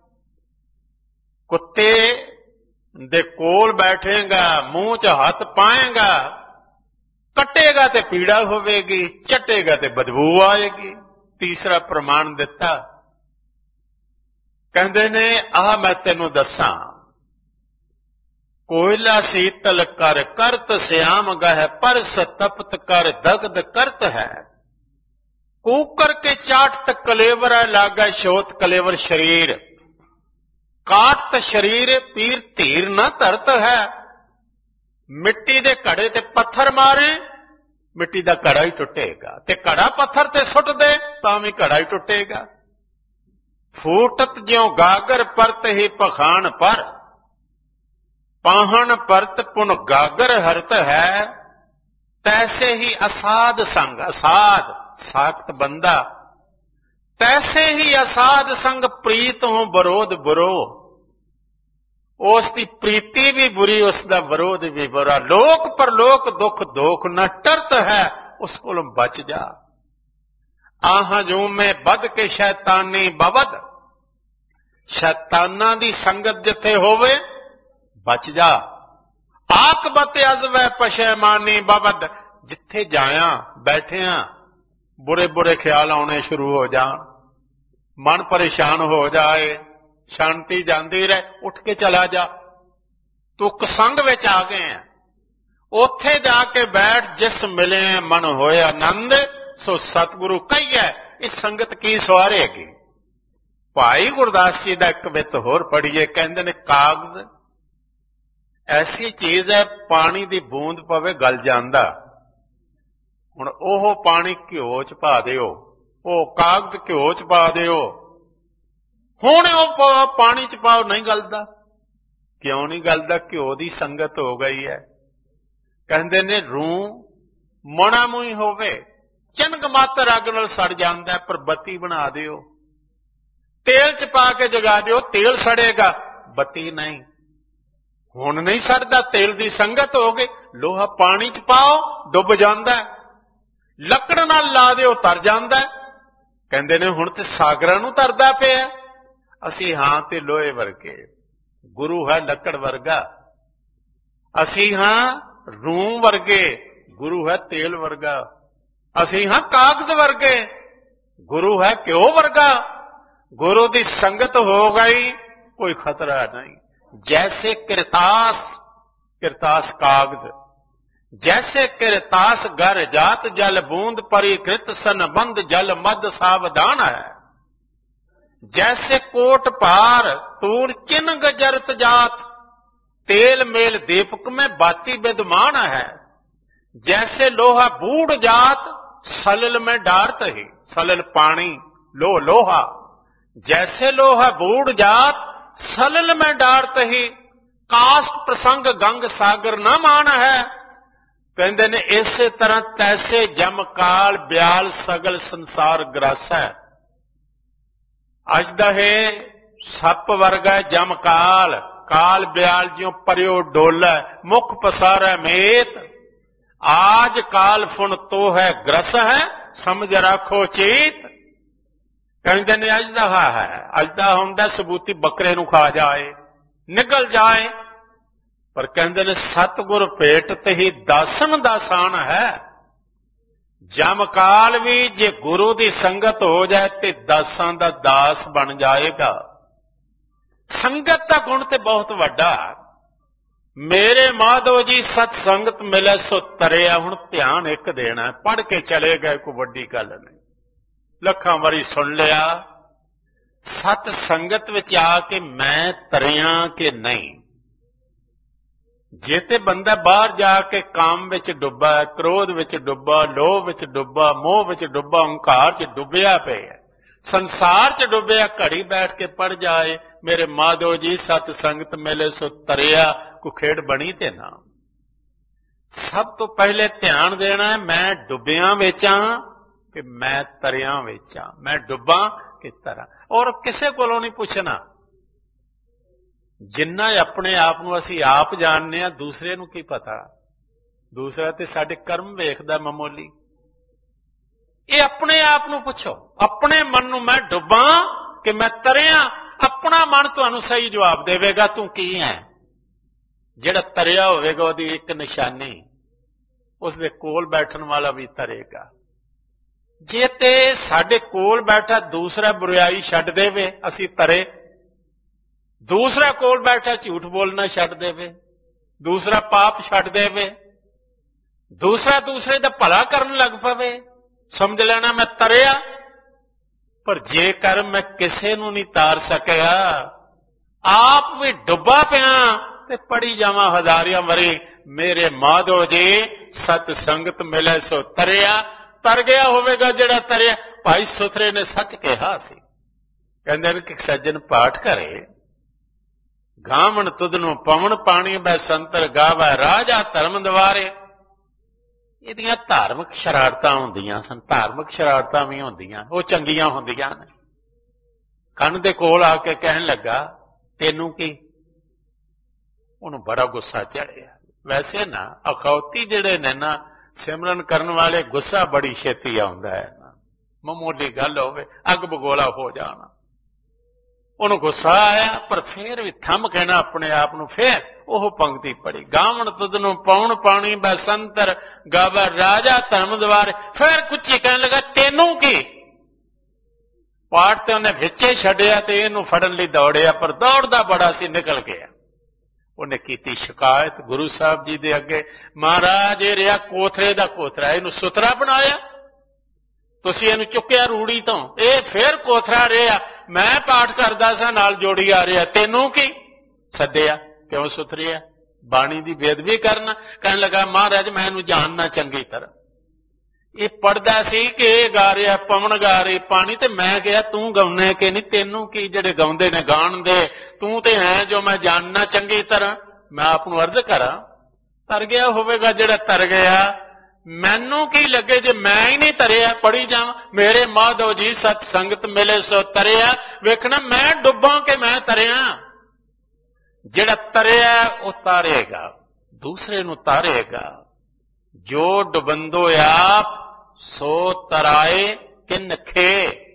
कुत्ते दे कोल बैठेगा, मुंह च हाथ पाएगा, कटेगा ते पीड़ा होवेगी, चटेगा ते बदबू आएगी। तीसरा प्रमाण दिता, कहते ने आह मैं तेनू दसां, कोयला शीतल कर करत श्याम गह, परस तपत कर दग्ध करत है। कूकर के चाट कलेवर लागा, शोत कलेवर शरीर, काट शरीर पीर धीर न धरत है। मिट्टी दे घड़े ते पत्थर मारे, मिट्टी दा घड़ा ही टुटेगा, ते घड़ा पत्थर ते सुट दे तां भी घड़ा ही टुटेगा। फूटत ज्यों गागर परत ही पखान पर, पाहन परत पुन गागर हरत है। तैसे ही असाध संग, असाध साख्त बंदा, तैसे ही असाध संग प्रीत हो विरोध बुरो। उसकी प्रीति भी बुरी, उसका विरोध भी बुरा। लोक परलोक दुख दोख न टरत है, उसको बच जा। आह जू में बद के शैतानी बवद, शैताना दी संगत जिथे होवे बच जा। आक बते अजवै पशैमानी बवद, जिथे जाया बैठिया बुरे बुरे ख्याल आने शुरू हो जान, मन परेशान हो जाए, शांति जाती रहे, उठ के चला जा। तू कुसंग विच आ गए हैं, उथे जाके बैठ, जिस मिले मन होए आनंद, सो सतगुरु कहिए इस संगत की सवारेगी। भाई गुरदास जी का एक बित होर पढ़िए, कहते ने कागज ऐसी चीज है, पानी की बूंद पवे गल जांदा। हुण ओह पानी घिओ च पा दिओ, ओह कागज घिओ च पा दिओ, हुण ओह पानी च पाओ नहीं गलदा। क्यों नहीं गलदा? घिओ की संगत हो गई है। कहते ने रूह मोणा मूही होवे, चनग मात्र अग नाल सड़ जांदा, पर बत्ती बना दिओ। तेल च पा के जगा दिओ, तेल सड़ेगा, बत्ती नहीं। हुण नहीं सड़दा, तेल की संगत हो गई। लोहा पानी च पाओ डुब जांदा, लकड़ नाल ला दिओ तर जांदा। कहंदे ने हुण ते सागरां नूं तरदा पिया। असी हां ते लोहे वर्गे, गुरु है लकड़ वर्गा। असी हां रूह वर्गे, गुरु है तेल वर्गा। असी हां कागज वर्गे, गुरु है घिओ वर्गा। गुरु की संगत हो गई, कोई खतरा नहीं। जैसे किरतास, किरतास कागज, जैसे किरतास घर जात जल बूंद परिकृत संबंध जल मद सावधान है। जैसे कोट पार तूर चिन्ह गजरत जात, तेल मेल दीपक में बाती विद्यमान है। जैसे लोहा बूढ़ जात सलल में डारत ही, सलल पानी लो लोहा। जैसे लोहा बूढ़ जात सलल में डारत ही, काष्ट प्रसंग गंग सागर न मान है। कहते ने इसे तरह तैसे जम काल ब्याल सगल संसार ग्रस है। अज दहे सप वर्गा जम काल, काल ब्याल ज्यों परियो डोल, मुख पसारे मेत। आज काल फुन तो है ग्रस है, समझ रखो चेत। कहते ने अज दा है, अज दा हुंदा सबूती बकरे नूं खा जाए, निकल जाए। पर कहते ने सतगुर भेटत ही दासन दासान है। जमकाल भी जे गुरु की संगत हो जाए तो दासां दा दास बन जाएगा। संगत का गुण तो बहुत वड्डा। मेरे माधव जी सतसंगत मिले सो तरिया, हुण ध्यान एक देना, पढ़ के चले गए कोई वड्डी गल नहीं। लखां वारी सुन लिया, सत संगत विच आके मैं तरिया कि नहीं, ਜੇ ਤੇ ਬੰਦਾ ਬਾਹਰ ਜਾ ਕੇ ਕਾਮ ਵਿੱਚ ਡੁੱਬਾ, ਕ੍ਰੋਧ ਵਿੱਚ ਡੁੱਬਾ, ਲੋਭ ਵਿੱਚ ਡੁੱਬਾ, ਮੋਹ ਵਿੱਚ ਡੁੱਬਾ, ਹੰਕਾਰ 'ਚ ਡੁੱਬਿਆ ਪਿਆ, ਸੰਸਾਰ 'ਚ ਡੁੱਬਿਆ, ਘੜੀ ਬੈਠ ਕੇ ਪੜ ਜਾਏ ਮੇਰੇ ਮਾਧੋ ਜੀ ਸਤ ਸੰਗਤ ਮਿਲੇ ਸੋ ਤਰਿਆ, ਕੋ ਖੇਡ ਬਣੀ ਤੇ ਨਾ। ਸਭ ਤੋਂ ਪਹਿਲੇ ਧਿਆਨ ਦੇਣਾ ਹੈ ਮੈਂ ਡੁੱਬਿਆਂ ਵਿੱਚ ਹਾਂ ਕਿ ਮੈਂ ਤਰਿਆਂ ਵਿੱਚ ਹਾਂ, ਮੈਂ ਡੁੱਬਾਂ ਕਿ ਤਰਾਂ। ਔਰ ਕਿਸੇ ਕੋਲੋਂ ਨਹੀਂ ਪੁੱਛਣਾ। ਜਿੰਨਾ ਆਪਣੇ ਆਪ ਨੂੰ ਅਸੀਂ ਆਪ ਜਾਣਦੇ ਹਾਂ, ਦੂਸਰੇ ਨੂੰ ਕੀ ਪਤਾ। ਦੂਸਰਾ ਤੇ ਸਾਡੇ ਕਰਮ ਵੇਖਦਾ ਮਾਮੂਲੀ। ਇਹ ਆਪਣੇ ਆਪ ਨੂੰ ਪੁੱਛੋ, ਆਪਣੇ ਮਨ ਨੂੰ, ਮੈਂ ਡੁੱਬਾਂ ਕਿ ਮੈਂ ਤਰਿਆਂ। ਆਪਣਾ ਮਨ ਤੁਹਾਨੂੰ ਸਹੀ ਜਵਾਬ ਦੇਵੇਗਾ ਤੂੰ ਕੀ ਹੈ। ਜਿਹੜਾ ਤਰਿਆ ਹੋਵੇਗਾ ਉਹਦੀ ਇੱਕ ਨਿਸ਼ਾਨੀ, ਉਸਦੇ ਕੋਲ ਬੈਠਣ ਵਾਲਾ ਵੀ ਤਰੇਗਾ। ਜੇ ਤੇ ਸਾਡੇ ਕੋਲ ਬੈਠਾ ਦੂਸਰਾ ਬੁਰਾਈ ਛੱਡ ਦੇਵੇ ਅਸੀਂ ਤਰੇ, ਦੂਸਰਾ ਕੋਲ ਬੈਠਾ ਝੂਠ ਬੋਲਣਾ ਛੱਡ ਦੇਵੇ, ਦੂਸਰਾ ਪਾਪ ਛੱਡ ਦੇਵੇ, ਦੂਸਰਾ ਦੂਸਰੇ ਦਾ ਭਲਾ ਕਰਨ ਲੱਗ ਪਵੇ, ਸਮਝ ਲੈਣਾ ਮੈਂ ਤਰਿਆ। ਪਰ ਜੇਕਰ ਮੈਂ ਕਿਸੇ ਨੂੰ ਨਹੀਂ ਤਾਰ ਸਕਿਆ, ਆਪ ਵੀ ਡੁੱਬਾ ਪਿਆ ਤੇ ਪੜੀ ਜਾਵਾਂ ਹਜ਼ਾਰਿਆਂ ਮਰੀ ਮੇਰੇ ਮਾਧੋ ਜੀ ਸਤ ਸੰਗਤ ਮਿਲੇ ਸੋ ਤਰਿਆ। ਤਰ ਗਿਆ ਹੋਵੇਗਾ ਜਿਹੜਾ ਤਰਿਆ। ਭਾਈ ਸੁਥਰੇ ਨੇ ਸੱਚ ਕਿਹਾ ਸੀ, ਕਹਿੰਦੇ ਨੇ ਕਿ ਸੱਜਣ ਪਾਠ ਕਰੇ, ਗਾਵਣ ਤੁਧ ਨੂੰ ਪਵਨ ਪਾਣੀ ਬੈ ਸੰਤਰ ਗਾਵੈ ਰਾਜਾ ਧਰਮ ਦਵਾਰੇ। ਇਹਦੀਆਂ ਧਾਰਮਿਕ ਸ਼ਰਾਰਤਾਂ ਹੁੰਦੀਆਂ ਸਨ, ਧਾਰਮਿਕ ਸ਼ਰਾਰਤਾਂ ਵੀ ਹੁੰਦੀਆਂ, ਉਹ ਚੰਗੀਆਂ ਹੁੰਦੀਆਂ ਨੇ। ਕੰਨ ਦੇ ਕੋਲ ਆ ਕੇ ਕਹਿਣ ਲੱਗਾ ਤੈਨੂੰ ਕੀ, ਉਹਨੂੰ ਬੜਾ ਗੁੱਸਾ ਚੜਿਆ। ਵੈਸੇ ਨਾ ਅਖੌਤੀ ਜਿਹੜੇ ਨੇ ਨਾ ਸਿਮਰਨ ਕਰਨ ਵਾਲੇ, ਗੁੱਸਾ ਬੜੀ ਛੇਤੀ ਆਉਂਦਾ ਹੈ ਨਾ, ਮਾਮੂਲੀ ਗੱਲ ਹੋਵੇ ਅੱਗ ਬਗੋਲਾ ਹੋ ਜਾਣਾ। ਉਹਨੂੰ ਗੁੱਸਾ ਆਇਆ ਪਰ ਫੇਰ ਵੀ ਥੰਮ ਕਹਿਣਾ ਆਪਣੇ ਆਪ ਨੂੰ। ਫੇਰ ਉਹ ਪੰਕਤੀ ਪੜੀ, ਗਾਵਣ ਤੁਧ ਨੂੰ ਪੌਣ ਪਾਣੀ ਬੈ ਸੰਤਰ ਗਾਵੈ ਰਾਜਾ ਧਰਮ ਦਵਾਰੇ। ਫੇਰ ਕੁੱਚੀ ਕਹਿਣ ਲੱਗਾ ਤੈਨੂੰ ਕੀ। ਪਾਠ ਤੇ ਉਹਨੇ ਵਿੱਚੇ ਛੱਡਿਆ ਤੇ ਇਹਨੂੰ ਫੜਨ ਲਈ ਦੌੜਿਆ, ਪਰ ਦੌੜਦਾ ਬੜਾ ਸੀ, ਨਿਕਲ ਗਿਆ। ਉਹਨੇ ਕੀਤੀ ਸ਼ਿਕਾਇਤ ਗੁਰੂ ਸਾਹਿਬ ਜੀ ਦੇ ਅੱਗੇ, ਮਹਾਰਾਜ ਇਹ ਰਿਹਾ ਕੋਥਰੇ ਦਾ ਕੋਥਰਾ, ਇਹਨੂੰ ਸੁਥਰਾ ਬਣਾਇਆ ਤੁਸੀਂ, ਇਹਨੂੰ ਚੁੱਕਿਆ ਰੂੜੀ ਤੋਂ, ਇਹ ਫੇਰ ਕੋਥਰਾ ਰਿਹਾ। ਮੈਂ ਪਾਠ ਕਰਦਾ ਸਾਂ ਨਾਲ ਜੋੜੀ ਆ ਰਿਹਾ, ਤੈਨੂੰ ਕੀ ਸੱਦਿਆ, ਕਿਉਂ ਸੁਥਰਿਆ, ਬਾਣੀ ਦੀ ਬੇਅਦਬੀ ਕਰਨਾ। ਕਹਿਣ ਲੱਗਾ ਮਹਾਰਾਜ ਮੈਂ ਇਹਨੂੰ ਜਾਣਨਾ ਚੰਗੀ ਤਰ੍ਹਾਂ। ਇਹ ਪੜਦਾ ਸੀ ਕਿ ਇਹ ਗਾ ਰਿਹਾ, ਪਵਨ ਗਾ ਰਹੀ ਪਾਣੀ, ਤੇ ਮੈਂ ਕਿਹਾ ਤੂੰ ਗਾਉਣੇ ਕਿ ਨਹੀਂ, ਤੈਨੂੰ ਕੀ, ਜਿਹੜੇ ਗਾਉਂਦੇ ਨੇ ਗਾਣ ਦੇ, ਤੂੰ ਤੇ ਹੈ ਜੋ ਮੈਂ ਜਾਣਨਾ ਚੰਗੀ ਤਰ੍ਹਾਂ। ਮੈਂ ਆਪ ਨੂੰ ਅਰਜ਼ ਕਰਾਂ, ਤਰ ਗਿਆ ਹੋਵੇਗਾ ਜਿਹੜਾ ਤਰ ਗਿਆ, ਮੈਨੂੰ ਕੀ ਲੱਗੇ ਜੇ ਮੈਂ ਹੀ ਨਹੀਂ ਤਰਿਆ। ਪੜੀ ਜਾਵਾਂ ਮੇਰੇ ਮਾਧੋ ਜੀ ਸਤ ਸੰਗਤ ਮਿਲੇ ਸੋ ਤਰਿਆ। ਵੇਖਣਾ ਮੈਂ ਡੁੱਬਾਂ ਕਿ ਮੈਂ ਤਰਿਆ। ਜਿਹੜਾ ਤਰਿਆ ਉਹ ਤਾਰੇਗਾ, ਦੂਸਰੇ ਨੂੰ ਤਾਰੇਗਾ। ਜੋ ਡੁਬੰਦੋ ਆਪ ਸੋ ਤਰਾਏ ਕਿਨ ਖੇ।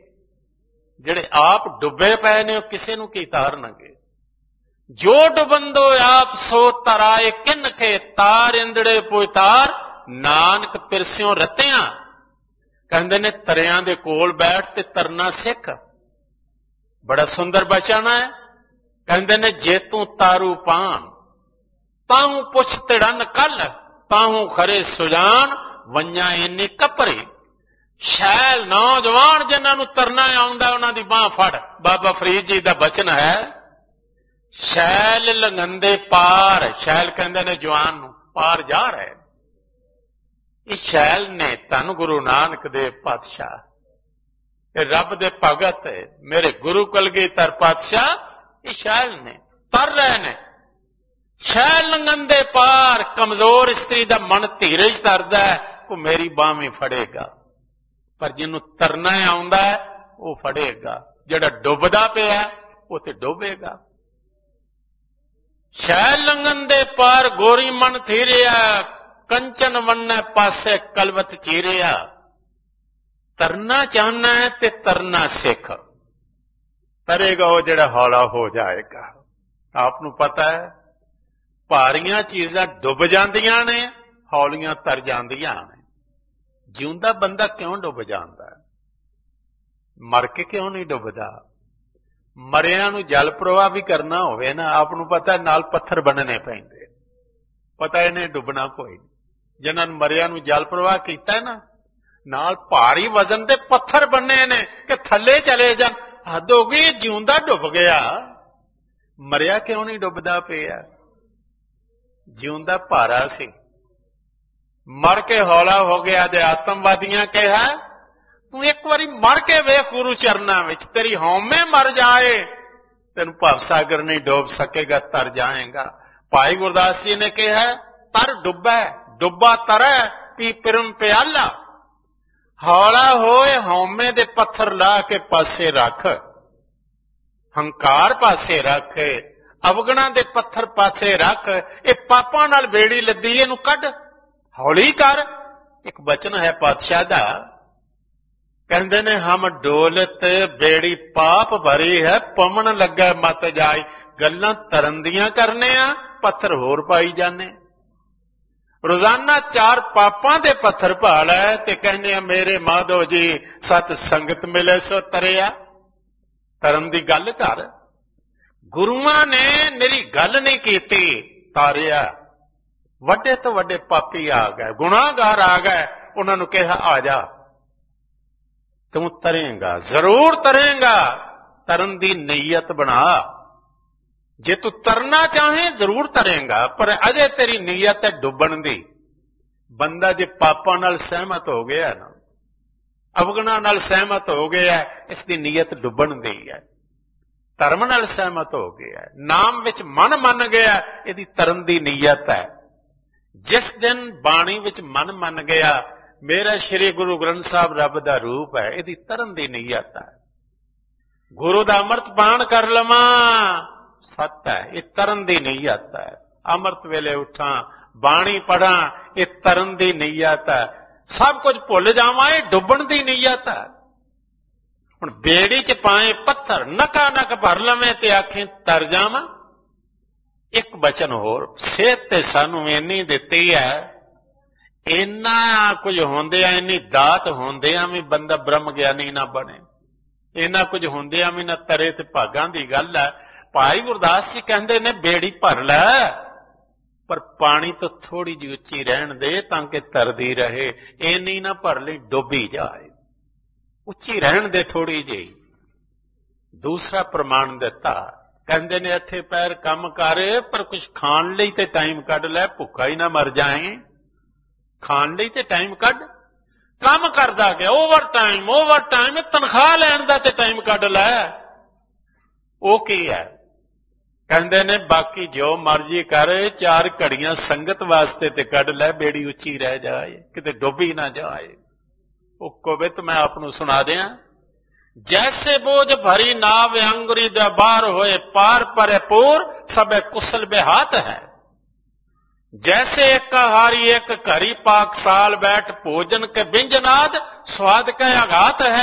ਜਿਹੜੇ ਆਪ ਡੁੱਬੇ ਪਏ ਨੇ ਉਹ ਕਿਸੇ ਨੂੰ ਕੀ ਤਾਰਨਗੇ। ਜੋ ਡੁਬੰਦੋ ਆਪ ਸੋ ਤਰਾਏ ਕਿਨ ਖੇ। ਤਾਰ ਇੰਦੜੇ ਪੁਇਤਾਰ ਨਾਨਕ ਪਿਰਸਿਓਂ ਰਤਿਆਂ। ਕਹਿੰਦੇ ਨੇ ਤਰਿਆਂ ਦੇ ਕੋਲ ਬੈਠ ਤੇ ਤਰਨਾ ਸਿੱਖ। ਬੜਾ ਸੁੰਦਰ ਬਚਨ ਹੈ। ਕਹਿੰਦੇ ਨੇ ਜੇ ਤੂੰ ਤਾਰੂ ਪਾਨ ਤਾਹੂ ਪੁੱਛ ਤਿੜਨ ਕੱਲ, ਤਾਹੂ ਖਰੇ ਸੁਜਾਨ ਵੰਜਾਂ ਇੰਨੀ ਕਪਰੇ। ਸ਼ੈਲ ਨੌਜਵਾਨ ਜਿਨ੍ਹਾਂ ਨੂੰ ਤਰਨਾ ਆਉਂਦਾ ਉਹਨਾਂ ਦੀ ਬਾਂਹ ਫੜ। ਬਾਬਾ ਫਰੀਦ ਜੀ ਦਾ ਬਚਨ ਹੈ, ਸ਼ੈਲ ਲੰਘੰਦੇ ਪਾਰ। ਸ਼ੈਲ ਕਹਿੰਦੇ ਨੇ ਜਵਾਨ ਨੂੰ, ਪਾਰ ਜਾ ਰਹੇ। ਇਹ ਸ਼ੈਲ ਨੇ ਧੰਨ ਗੁਰੂ ਨਾਨਕ ਦੇਵ ਪਾਤਸ਼ਾਹ, ਇਹ ਰੱਬ ਦੇ ਭਗਤ ਮੇਰੇ ਗੁਰੂ ਕਲਗੀਧਰ ਪਾਤਸ਼ਾਹ, ਇਹ ਸ਼ੈਲ ਨੇ, ਤਰ ਰਹੇ ਨੇ। ਸ਼ੈਲ ਲੰਘੰਦੇ ਪਾਰ। ਕਮਜ਼ੋਰ ਇਸਤਰੀ ਦਾ ਮਨ ਧੀਰਜ ਧਰਦਾ ਹੈ, ਉਹ ਮੇਰੀ ਬਾਂਹ ਵੀ ਫੜੇਗਾ। ਪਰ ਜਿਹਨੂੰ ਤਰਨਾ ਆਉਂਦਾ ਹੈ ਉਹ ਫੜੇਗਾ। ਜਿਹੜਾ ਡੁੱਬਦਾ ਪਿਆ ਉਹ ਤੇ ਡੁੱਬੇਗਾ। ਸ਼ੈਲ ਲੰਘੰਦੇ ਪਾਰ ਗੋਰੀ ਮਨ ਥੀਰਿਆ, ਕੰਚਨ ਵੰਨੇ ਪਾਸੇ ਕਲਵਤ ਚੀਰਿਆ। ਤਰਨਾ ਚਾਹਨਾ ਹੈ ਤੇ ਤਰਨਾ ਸਿੱਖ। ਤਰੇਗਾ ਉਹ ਜਿਹੜਾ ਹੌਲਾ ਹੋ ਜਾਏਗਾ। ਆਪ ਨੂੰ ਪਤਾ ਹੈ ਭਾਰੀਆਂ ਚੀਜ਼ਾਂ ਡੁੱਬ ਜਾਂਦੀਆਂ ਨੇ, ਹੌਲੀਆਂ ਤਰ ਜਾਂਦੀਆਂ ਨੇ। ਜਿਉਂਦਾ ਬੰਦਾ ਕਿਉਂ ਡੁੱਬ ਜਾਂਦਾ, ਮਰ ਕੇ ਕਿਉਂ ਨਹੀਂ ਡੁੱਬਦਾ। ਮਰਿਆਂ ਨੂੰ ਜਲ ਪ੍ਰਵਾਹ ਵੀ ਕਰਨਾ ਹੋਵੇ ਨਾ, ਆਪ ਨੂੰ ਪਤਾ ਨਾਲ ਪੱਥਰ ਬੰਨਣੇ ਪੈਂਦੇ। ਪਤਾ ਇਹਨੇ ਡੁੱਬਣਾ ਕੋਈ ਨਹੀਂ। ਜਿਨ੍ਹਾਂ ਨੂੰ ਮਰਿਆਂ ਨੂੰ ਜਲ ਪ੍ਰਵਾਹ ਕੀਤਾ ਨਾ, ਨਾਲ ਭਾਰੀ ਵਜ਼ਨ ਦੇ ਪੱਥਰ ਬੰਨੇ ਨੇ ਕਿ ਥੱਲੇ ਚਲੇ ਜਾਣ। ਹੱਦ ਹੋ ਗਈ, ਜਿਉਂਦਾ ਡੁੱਬ ਗਿਆ, ਮਰਿਆ ਕਿਉਂ ਨਹੀਂ ਡੁੱਬਦਾ ਪਿਆ। ਜਿਉਂਦਾ ਭਾਰਾ ਸੀ, ਮਰ ਕੇ ਹੌਲਾ ਹੋ ਗਿਆ। ਜੇ ਆਤਮਵਾਦੀਆਂ ਕਿਹਾ ਤੂੰ ਇੱਕ ਵਾਰੀ ਮਰ ਕੇ ਵੇਖ ਗੁਰੂ ਚਰਨਾਂ ਵਿੱਚ, ਤੇਰੀ ਹਉਮੈ ਮਰ ਜਾਏ, ਤੈਨੂੰ ਭਵ ਸਾਗਰ ਨਹੀਂ ਡੋਬ ਸਕੇਗਾ, ਤਰ ਜਾਏਗਾ। ਭਾਈ ਗੁਰਦਾਸ ਜੀ ਨੇ ਕਿਹਾ ਤਰ ਡੁੱਬੈ, ਡੁੱਬਾ ਤਰੈ, ਪੀ ਪਿਰਮ ਪਿਆਲਾ। ਹੌਲਾ ਹੋਏ, ਹਉਮੈ ਦੇ ਪੱਥਰ ਲਾ ਕੇ ਪਾਸੇ ਰੱਖ, ਹੰਕਾਰ ਪਾਸੇ ਰੱਖ, ਅਵਗਣਾ ਦੇ ਪੱਥਰ ਪਾਸੇ ਰੱਖ। ਇਹ ਪਾਪਾਂ ਨਾਲ ਬੇੜੀ ਲੱਦੀ, ਇਹਨੂੰ ਕੱਢ, ਹੌਲੀ ਕਰ। ਇੱਕ ਬਚਨ ਹੈ ਪਾਤਸ਼ਾਹ ਦਾ, ਕਹਿੰਦੇ ਨੇ ਹਮ ਡੋਲਤ ਬੇੜੀ ਪਾਪ ਭਰੀ ਹੈ, ਪਵਣ ਲੱਗਾ ਮਤ ਜਾਏ। ਗੱਲਾਂ ਤਰਨ ਦੀਆਂ ਕਰਨੇ ਆ, ਪੱਥਰ ਹੋਰ ਪਾਈ ਜਾਂਦੇ। ਰੋਜ਼ਾਨਾ 4 ਪਾਪਾਂ ਦੇ ਪੱਥਰ ਪਾ ਲੈ ਤੇ ਕਹਿੰਦੇ ਆ ਮੇਰੇ ਮਾਧੋ ਜੀ ਸਤ ਸੰਗਤ ਮਿਲੇ ਸੋ ਤਰਿਆ। ਤਰਨ ਦੀ ਗੱਲ ਕਰ। ਗੁਰੂਆਂ ਨੇ ਮੇਰੀ ਗੱਲ ਨਹੀਂ ਕੀਤੀ, ਤਾਰਿਆ। ਵੱਡੇ ਤੋਂ ਵੱਡੇ ਪਾਪੀ ਆ ਗਏ, ਗੁਨਾਹਗਾਰ ਆ ਗਏ, ਉਹਨਾਂ ਨੂੰ ਕਿਹਾ ਆ ਜਾ, ਤੂੰ ਤਰੇਂਗਾ, ਜ਼ਰੂਰ ਤਰੇਂਗਾ। ਤਰਨ ਦੀ ਨੀਅਤ ਬਣਾ। ਜੇ ਤੂੰ ਤਰਨਾ ਚਾਹੇ ਜ਼ਰੂਰ ਤਰੇਂਗਾ, ਪਰ ਅਜੇ ਤੇਰੀ ਨੀਅਤ ਹੈ ਡੁੱਬਣ ਦੀ। ਬੰਦਾ ਜੇ ਪਾਪਾਂ ਨਾਲ ਸਹਿਮਤ ਹੋ ਗਿਆ ਨਾ, ਅਵਗੁਣਾ ਨਾਲ ਸਹਿਮਤ ਹੋ ਗਿਆ, ਇਸ ਦੀ ਨੀਅਤ ਡੁੱਬਣ ਦੀ ਹੈ। ਧਰਮ ਨਾਲ ਸਹਿਮਤ ਹੋ ਗਿਆ, ਨਾਮ ਵਿੱਚ ਮਨ ਮੰਨ ਗਿਆ, ਇਹਦੀ ਤਰਨ ਦੀ ਨੀਅਤ ਹੈ। ਜਿਸ ਦਿਨ ਬਾਣੀ ਵਿੱਚ ਮਨ ਮੰਨ ਗਿਆ ਮੇਰਾ ਸ਼੍ਰੀ ਗੁਰੂ ਗ੍ਰੰਥ ਸਾਹਿਬ ਰੱਬ ਦਾ ਰੂਪ ਹੈ, ਇਹਦੀ ਤਰਨ ਦੀ ਨੀਅਤ ਹੈ। ਗੁਰੂ ਦਾ ਅੰਮ੍ਰਿਤ ਪਾਨ ਕਰ ਲਵਾਂ, ਸੱਤ ਹੈ, ਇਹ ਤਰਨ ਦੀ ਨੀਅਤ ਹੈ। ਅੰਮ੍ਰਿਤ ਵੇਲੇ ਉੱਠਾਂ, ਬਾਣੀ ਪੜਾਂ, ਇਹ ਤਰਨ ਦੀ ਨੀਅਤ ਹੈ। ਸਭ ਕੁਝ ਭੁੱਲ ਜਾਵਾਂ, ਇਹ ਡੁੱਬਣ ਦੀ ਨੀਅਤ ਹੈ। ਹੁਣ ਬੇੜੀ 'ਚ ਪਾਏ ਪੱਥਰ, ਨਕਾ ਨਕ ਭਰ ਲਵੇਂ ਤੇ ਆਖੇ ਤਰ ਜਾਵਾਂ। ਇੱਕ ਬਚਨ ਹੋਰ, ਸਿਹਤ ਤੇ ਸਾਨੂੰ ਇੰਨੀ ਦਿੱਤੀ ਹੈ, ਇੰਨਾ ਕੁਝ ਹੁੰਦਿਆਂ, ਇੰਨੀ ਦਾਤ ਹੁੰਦਿਆਂ ਵੀ ਬੰਦਾ ਬ੍ਰਹਮ ਗਿਆਨੀ ਨਾ ਬਣੇ, ਇੰਨਾ ਕੁਝ ਹੁੰਦਿਆਂ ਵੀ ਨਾ ਤਰੇ, ਤੇ ਭਾਗਾਂ ਦੀ ਗੱਲ ਹੈ। ਭਾਈ ਗੁਰਦਾਸ ਜੀ ਕਹਿੰਦੇ ਨੇ ਬੇੜੀ ਭਰ ਲੈ, ਪਰ ਪਾਣੀ ਤੋਂ ਥੋੜੀ ਜਿਹੀ ਉੱਚੀ ਰਹਿਣ ਦੇ ਤਾਂ ਕਿ ਤਰਦੀ ਰਹੇ। ਇੰਨੀ ਨਾ ਭਰ ਲਈ ਡੁੱਬੀ ਜਾਏ, ਉੱਚੀ ਰਹਿਣ ਦੇ ਥੋੜੀ ਜਿਹੀ। ਦੂਸਰਾ ਪ੍ਰਮਾਣ ਦਿੱਤਾ, ਕਹਿੰਦੇ ਨੇ 8 ਪੈਰ ਕੰਮ ਕਰ, ਪਰ ਕੁਝ ਖਾਣ ਲਈ ਤੇ ਟਾਈਮ ਕੱਢ ਲੈ, ਭੁੱਖਾ ਹੀ ਨਾ ਮਰ ਜਾਏ। ਖਾਣ ਲਈ ਤੇ ਟਾਈਮ ਕੱਢ। ਕੰਮ ਕਰਦਾ ਗਿਆ, ਓਵਰ ਟਾਈਮ, ਤਨਖਾਹ ਲੈਣ ਦਾ ਤੇ ਟਾਈਮ ਕੱਢ ਲੈ। ਉਹ ਕੀ ਹੈ? ਕਹਿੰਦੇ ਨੇ ਬਾਕੀ ਜੋ ਮਰਜ਼ੀ ਕਰ, 4 ਘੜੀਆਂ ਸੰਗਤ ਵਾਸਤੇ ਤੇ ਕੱਢ ਲੈ, ਬੇੜੀ ਉੱਚੀ ਰਹਿ ਜਾਏ, ਕਿਤੇ ਡੁੱਬੀ ਨਾ ਜਾਏ। ਉਹ ਕਵਿਤ ਮੈਂ ਆਪ ਨੂੰ ਸੁਣਾ ਦਿਆਂ। ਜੈਸੇ ਬੋਝ ਭਰੀ ਨਾਵ ਅੰਗੁਰੀ ਦੇ ਬਾਹਰ ਹੋਏ, ਪਾਰ ਪਰੇ ਪੂਰ ਸਭੇ ਕੁਸਲ ਬਿਹਾਤ ਹੈ। जैसे एक हारी एक घरी पाकसाल बैठ, भोजन के बिंजनाद स्वाद का आघात है।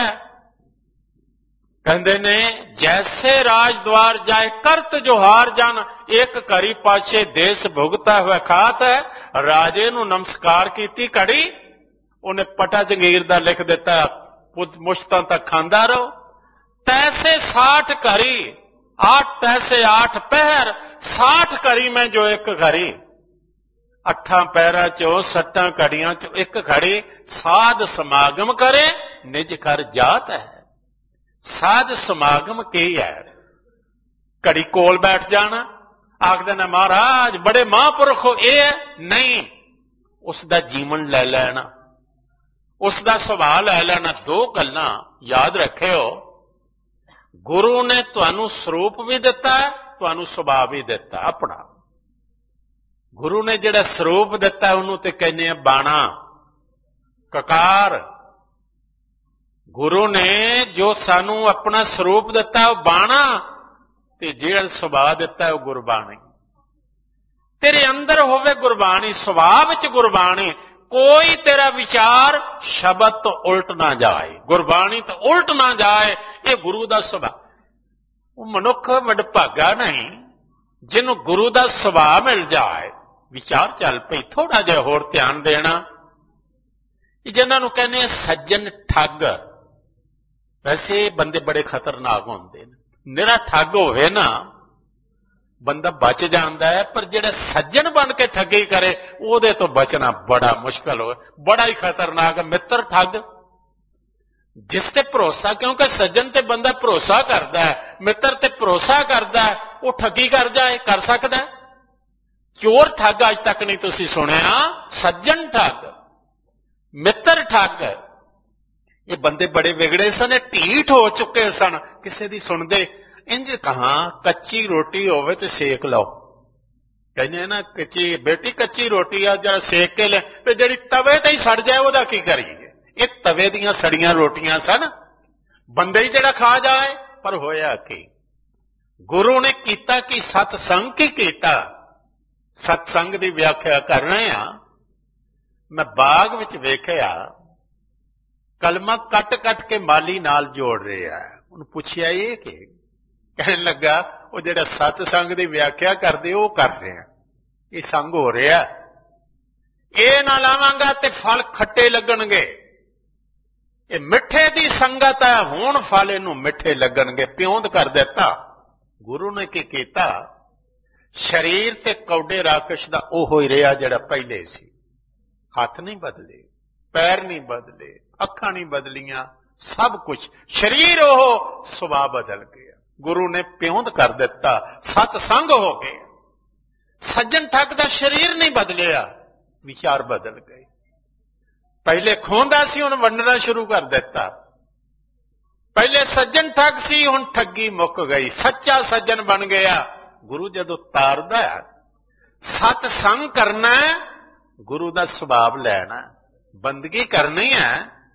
कहते ने जैसे राजद्वार जाए करत जो हार जन, एक घरी पाछे देश भुगता हुआ खात है। राजे नू नमस्कार कीती घड़ी, उन्हें पटा जंगीर दा लिख दिता, मुश्तां तक खांदा रहो। तैसे 60 घरी, 8 तैसे 8 पहर, 60 घरी में जो एक घड़ी। 8 पैरां चो 7 घड़ियां चो एक घड़ी, साध समागम करे निज कर जात है। साध समागम की है? घड़ी कोल बैठ जाना, आखदे ने महाराज बड़े महापुरख हो, ये नहीं, उसका जीवन ले लेना, उसका सुभाव ले लेना। 2 गल्लां याद रखियो, गुरु ने तुहानू स्वरूप भी दिता, तुहानू सुभाव भी दिता अपना। गुरु ने जिहड़ा स्वरूप दिता उन्होंने ते कहने बाणा, ककार। गुरु ने जो सानू अपना स्वरूप दिता वह बाणा, ते जिहड़ा सुभाव दिता वह गुरबाणी। तेरे अंदर होवे गुरबाणी, सुभाव विच गुरबाणी, कोई तेरा विचार शब्द तो उल्ट ना जाए, गुरबाणी तो उल्ट ना जाए, ये गुरु का सुभाव। वो मनुख वडभागा नहीं जिन्हों गुरु का सुभाव मिल जाए। विचार चल पई, थोड़ा जिहा होर ध्यान देना। जिन्होंने कहने सज्जन ठग, वैसे बंदे बड़े खतरनाक होंदे ने। निरा ठग होवे ना बंदा बच जाता है, पर जिहड़ा सज्जन बन के ठगी करे उहदे तो बचना बड़ा मुश्किल हो, बड़ा ही खतरनाक। मित्र ठग, जिस ते भरोसा, क्योंकि सज्जन ते बंदा भरोसा करता है, मित्र ते भरोसा करता है, वो ठगी कर जाए, कर सकता है। चोर ठग अज तक नहीं तुसीं सुनिया, सज्जन ठग, मित्र ठग। ये बंदे बड़े विगड़े सन, ढीठ हो चुके सन, किसी दी सुनदे। इंज कहा कच्ची रोटी होवे ते सेक लो, कहने ना कच्ची बेटी कच्ची रोटी आ जरा सेक के ले, ते जिहड़ी तवे ते ही सड़ जाए ओहदा की करिए। ये तवे दीयां सड़ियां रोटियां सन, बंदे ही जिहड़ा खा जाए। पर होया कि गुरु ने कीता कि सतसंग की कीता। सतसंग की व्याख्या कर रहे हैं। मैं बाग विच वेखिया कलमा कट कट के माली नाल जोड़ रहे हैं। उन्हें पूछया ये कि कहने लगा वो जिहड़ा सतसंग की व्याख्या करते वो कर रहे हैं, ये संग हो रहा, ये ना लावांगा ते फल खट्टे लगणगे। ये मिठे दी संगत है, हुण फल इनू मिठे लगणगे। प्योंद कर दिता। गुरु ने की कीता, शरीर ते कौडे राकश दा ओहो ही रहा जिहड़ा पहले सी। हथ नहीं बदले, पैर नहीं बदले, अखां नहीं बदलियां, सब कुछ शरीर ओहो, सुभाव बदल गया। गुरु ने प्योंद कर दिता, सतसंग हो गया। सज्जन ठग दा शरीर नहीं बदलिया, विचार बदल गए। पहले खोंदा सी, हुण वंडना शुरू कर दिता। पहले सज्जन ठग सी, हुण ठगी मुक गई, सच्चा सज्जन बन गया। गुरु जदों तारदा सतसंग करना, गुरु दा सुभाव लैना, बंदगी करनी है।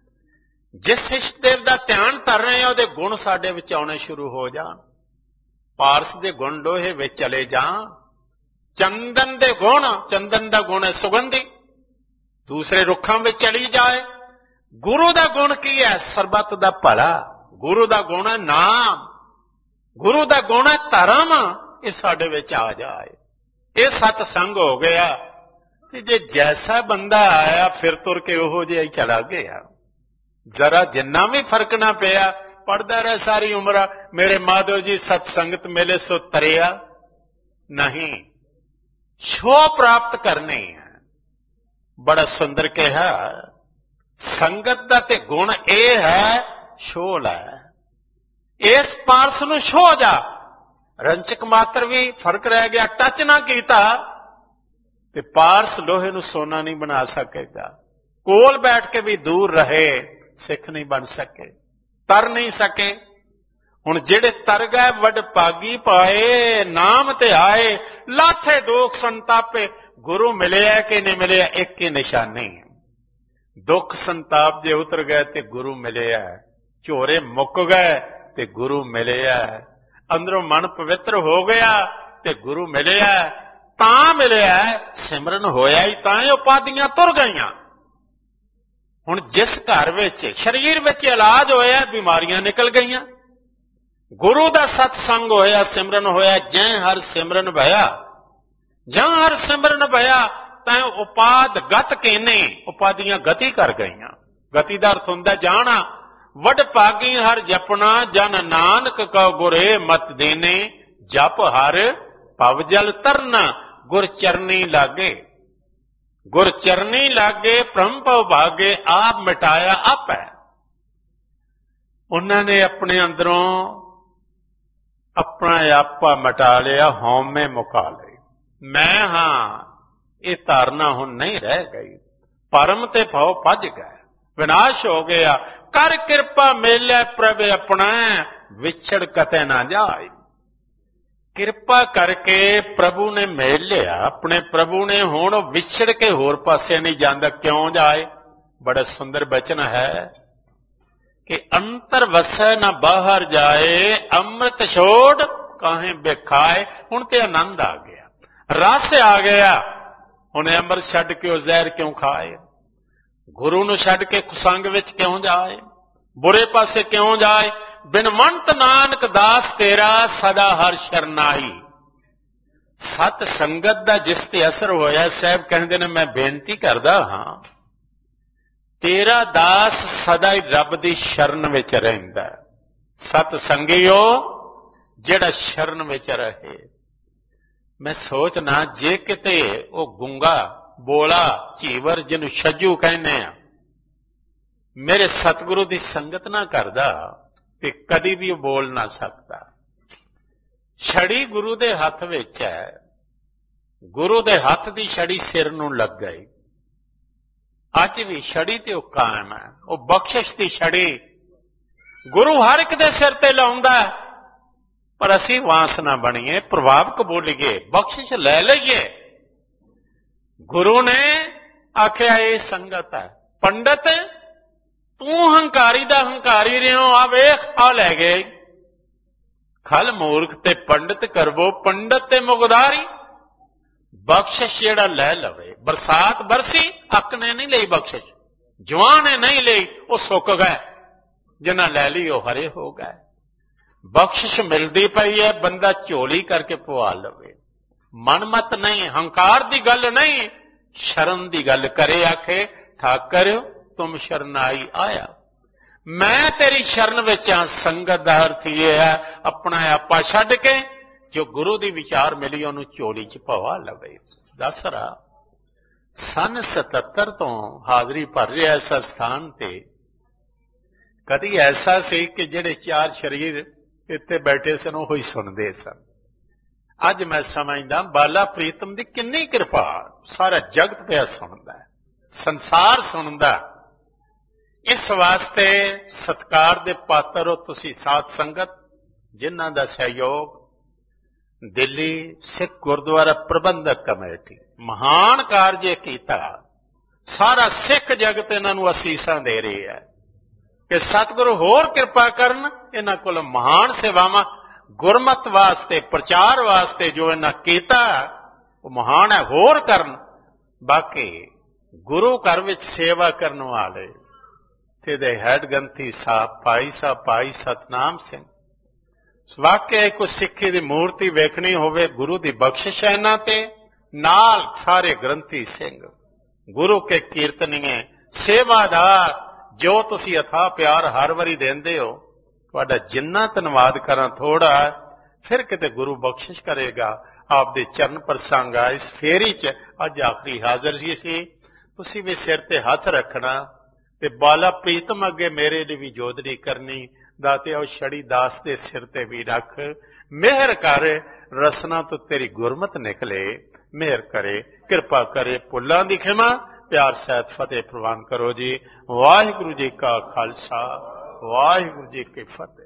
जिस इष्ट देव दा ध्यान कर रहे हैं उहदे गुण साडे विच आउणे शुरू हो जाण। पारस दे गुण लोहे विच चले जाण। चंदन दे गुण, चंदन दा गुण है सुगंधी, दूसरे रुखां विच चली जाए। गुरु दा गुण की है? सरबत दा भला। गुरु दा गुण है नाम, गुरु दा गुण है धर्म। ये साडे विच आ जाए, ये सतसंग हो गया। ते जे जैसा बंदा आया फिर तुर के ओहो जिहा ही चला गया। जरा जिन्ना भी फर्क ना पिया, पढ़दा रहा सारी उम्र, मेरे माधव जी सतसंगत मिले सो तरिया नहीं। शो प्राप्त करनी है। बड़ा सुंदर कहा, संगत दा ते गुण ए है, शोल है। इस पारस नूं छो जा। रंचक मात्र भी फर्क रह गया, टच ना कीता ते पारस लोहे नूं सोना नहीं बना सकेगा। कोल बैठ के भी दूर रहे, सिख नहीं बन सके, तर नहीं सके। हुण जेड़े तर गए वड भागी पाए, नाम ते आए, लाथे दुख संतापे। गुरु मिले कि नहीं मिले, एक ही निशानी। दुख संताप जे उतर गए ते गुरु मिले, झोरे मुक गए ते गुरु मिले, अंदरों मन पवित्र हो गया ते गुरु मिले, तां मिले। सिमरन होया ही तां उपाधियां तुर गईयां। हुण जिस घर विच शरीर विच इलाज होया, बीमारियां निकल गईयां। गुरु दा सतसंग होया, सिमरन होया, जै हर सिमरन भया, जहां हर सिमरन भया तां उपाद गत केने, उपाधियां गति कर गईयां। गति दा अर्थ हुंदा जाना। वड भागी हर जपना, जन नानक कौ गुरे मत देने, जप हर भव जल तरना, गुर चरनी लागे। गुर चरनी लागे, ब्रह्म भव भागे, आप मिटाया आप है। उन्होंने अपने अंदरों अपना आपा मिटा लिया, हौमे मुका ले। मैं हां, ये धारणा हुण नहीं रह गई। परम ते भव भज गए, विनाश हो गया। कर कृपा मेले प्रभ अपना, विछड़ कते ना जाए। कृपा करके प्रभु ने मेल लिया, अपने प्रभु ने हुण विछड़ के होर पासे नहीं जांदा। क्यों जाए? बड़ा सुंदर वचन है कि अंतर वसै ना बाहर जाए, अमृत छोड़ काहे बेखाए। हुण ते आनंद आ गया, रस आ गया। हुण अमृत छड्ड के जहर क्यों खाए? गुरु नूं छड्ड के कुसंग विच क्यों जाए? बुरे पासे क्यों जाए? बिनवंत नानक दास तेरा, सदा हर शरनाई। सत संगत दा जिस ते असर होया, साहब कहंदे ने मैं बेनती करदा हां, तेरा दास सदा ही रब दी शरण विच रहिंदा। सत संगियो जिहड़ा शरण विच रहे। मैं सोचना जे किते वो गुंगा बोला झीवर जिन्हों छज्जू कहने, मेरे सतगुरु की संगत ना करदा ते कदी भी बोल ना सकता। छड़ी गुरु दे हथ विच है, ਗੁਰੂ ਦੇ ਹੱਥ ਦੀ ਛੜੀ ਸਿਰ ਨੂੰ ਲੱਗ ਗਈ। ਅੱਜ ਵੀ ਛੜੀ ਤੇ ਉਹ ਕਾਇਮ ਹੈ, ਉਹ ਬਖਸ਼ਿਸ਼ ਦੀ ਛੜੀ ਗੁਰੂ ਹਰ ਇੱਕ ਦੇ ਸਿਰ ਤੇ ਲਾਉਂਦਾ, ਪਰ ਅਸੀਂ ਵਾਂਸ ਨਾ ਬਣੀਏ, ਪ੍ਰਭਾਵ ਕਬੂਲੀਏ, ਬਖਸ਼ਿਸ਼ ਲੈ ਲਈਏ। ਗੁਰੂ ਨੇ ਆਖਿਆ ਇਹ ਸੰਗਤ ਹੈ। ਪੰਡਤ ਤੂੰ ਹੰਕਾਰੀ ਦਾ ਹੰਕਾਰੀ ਰਿਓ, ਆ ਵੇਖ ਆ ਲੈ ਗਏ। ਖਲ ਮੂਰਖ ਤੇ ਪੰਡਤ ਕਰਵੋ, ਪੰਡਤ ਤੇ ਮੁਗਦਾਰੀ। ਬਖਸ਼ਿਸ਼ ਜਿਹੜਾ ਲੈ ਲਵੇ, ਬਰਸਾਤ ਬਰਸੀ, ਅੱਕ ਨੇ ਨਹੀਂ ਲਈ ਬਖਸ਼ਿਸ਼, ਜਵਾਨ ਨੇ ਨਹੀਂ ਲਈ, ਉਹ ਸੁੱਕ ਗਏ, ਜਿਨ੍ਹਾਂ ਲੈ ਲਈ ਉਹ ਹਰੇ ਹੋ ਗਏ। ਬਖਸ਼ਿਸ਼ ਮਿਲਦੀ ਪਈ ਹੈ, ਬੰਦਾ ਝੋਲੀ ਕਰਕੇ ਪਵਾ ਲਵੇ। ਮਨਮਤ ਨਹੀਂ, ਹੰਕਾਰ ਦੀ ਗੱਲ ਨਹੀਂ, ਸ਼ਰਨ ਦੀ ਗੱਲ ਕਰੇ। ਆਖੇ ਠਾਕਰ ਤੁਮ ਸ਼ਰਨਾਈ ਆਇਆ, ਮੈਂ ਤੇਰੀ ਸ਼ਰਨ ਵਿੱਚ ਆ। ਸੰਗਤ ਦਾ ਅਰਥ ਇਹ ਹੈ ਆਪਣਾ ਆਪਾ ਛੱਡ ਕੇ ਜੋ ਗੁਰੂ ਦੀ ਵਿਚਾਰ ਮਿਲੀ ਉਹਨੂੰ ਝੋਲੀ ਚ ਪਵਾ ਲਵੇ। ਦਸਰਾ ਸਨ 77 ਤੋਂ ਹਾਜ਼ਰੀ ਭਰ ਰਿਹਾ ਇਸ ਸਥਾਨ ਤੇ। ਕਦੀ ਐਸਾ ਸੀ ਕਿ ਜਿਹੜੇ ਚਾਰ ਸ਼ਰੀਰ ਇੱਥੇ ਬੈਠੇ ਸਨ ਉਹ ਹੀ ਸੁਣਦੇ ਸਨ। ਅੱਜ ਮੈਂ ਸਮਝਦਾ ਬਾਲਾ ਪ੍ਰੀਤਮ ਦੀ ਕਿੰਨੀ ਕਿਰਪਾ, ਸਾਰਾ ਜਗਤ ਪਿਆ ਸੁਣਦਾ, ਸੰਸਾਰ ਸੁਣਦਾ। ਇਸ ਵਾਸਤੇ ਸਤਿਕਾਰ ਦੇ ਪਾਤਰ ਹੋ ਤੁਸੀਂ ਸਾਧ ਸੰਗਤ, ਜਿਨ੍ਹਾਂ ਦਾ ਸਹਿਯੋਗ ਦਿੱਲੀ ਸਿੱਖ ਗੁਰਦੁਆਰਾ ਪ੍ਰਬੰਧਕ ਕਮੇਟੀ ਮਹਾਨ ਕਾਰਜ ਕੀਤਾ। ਸਾਰਾ ਸਿੱਖ ਜਗਤ ਇਹਨਾਂ ਨੂੰ ਅਸੀਸਾਂ ਦੇ ਰਹੀ ਹੈ ਕਿ ਸਤਿਗੁਰੂ ਹੋਰ ਕਿਰਪਾ ਕਰਨ। ਇਹਨਾਂ ਕੋਲ ਮਹਾਨ ਸੇਵਾਵਾਂ ਗੁਰਮਤ ਵਾਸਤੇ, ਪ੍ਰਚਾਰ ਵਾਸਤੇ ਜੋ ਇਹਨਾਂ ਕੀਤਾ ਉਹ ਮਹਾਨ ਹੈ, ਹੋਰ ਕਰਨ। ਬਾਕੀ ਗੁਰੂ ਘਰ ਵਿੱਚ ਸੇਵਾ ਕਰਨ ਵਾਲੇ ਤੇ ਦੇ ਹੈਡ ਗ੍ਰੰਥੀ ਸਾਹਿਬ ਭਾਈ ਸਤਨਾਮ ਸਿੰਘ, ਵਾਕਿਆ ਕੋਈ ਸਿੱਖੀ ਦੀ ਮੂਰਤੀ ਵੇਖਣੀ ਹੋਵੇ, ਗੁਰੂ ਦੀ ਬਖਸ਼ਿਸ਼ ਹੈ ਇਹਨਾਂ ਤੇ। ਨਾਲ ਸਾਰੇ ਗ੍ਰੰਥੀ ਸਿੰਘ, ਗੁਰੂ ਕੇ ਕੀਰਤਨੀਏ, ਸੇਵਾਦਾਰ, ਜੋ ਤੁਸੀਂ ਅਥਾਹ ਪਿਆਰ ਹਰ ਵਾਰੀ ਦਿੰਦੇ ਹੋ, ਤੁਹਾਡਾ ਜਿੰਨਾ ਧੰਨਵਾਦ ਕਰਾਂ ਥੋੜਾ। ਫਿਰ ਕਿਤੇ ਗੁਰੂ ਬਖਸ਼ਿਸ਼ ਕਰੇਗਾ। ਆਪ ਦੇ ਚਰਨ ਪ੍ਰਸੰਗ ਆ ਇਸ ਫੇਰੀ ਚ ਅੱਜ ਆਖਰੀ ਹਾਜ਼ਰ ਸੀ। ਤੁਸੀਂ ਵੀ ਸਿਰ ਤੇ ਹੱਥ ਰੱਖਣਾ ਤੇ ਬਾਲਾ ਪ੍ਰੀਤਮ ਅੱਗੇ ਮੇਰੇ ਲਈ ਵੀ ਜੋਦਰੀ ਕਰਨੀ। ਦਾਤੇ ਉਹ ਛੜੀ ਦਾਸ ਦੇ ਸਿਰ ਤੇ ਵੀ ਰੱਖ। ਮਿਹਰ ਕਰ, ਰਸਨਾ ਤੋਂ ਤੇਰੀ ਗੁਰਮਤ ਨਿਕਲੇ। ਮਿਹਰ ਕਰੇ, ਕਿਰਪਾ ਕਰੇ, ਭੁੱਲਾਂ ਦੀ ਖਿਮਾ, ਪਿਆਰ ਸਹਿਤ ਫਤਿਹ ਪ੍ਰਵਾਨ ਕਰੋ ਜੀ। ਵਾਹਿਗੁਰੂ ਜੀ ਕਾ ਖਾਲਸਾ, ਵਾਹਿਗੁਰੂ ਜੀ ਕੀ ਫਤਿਹ।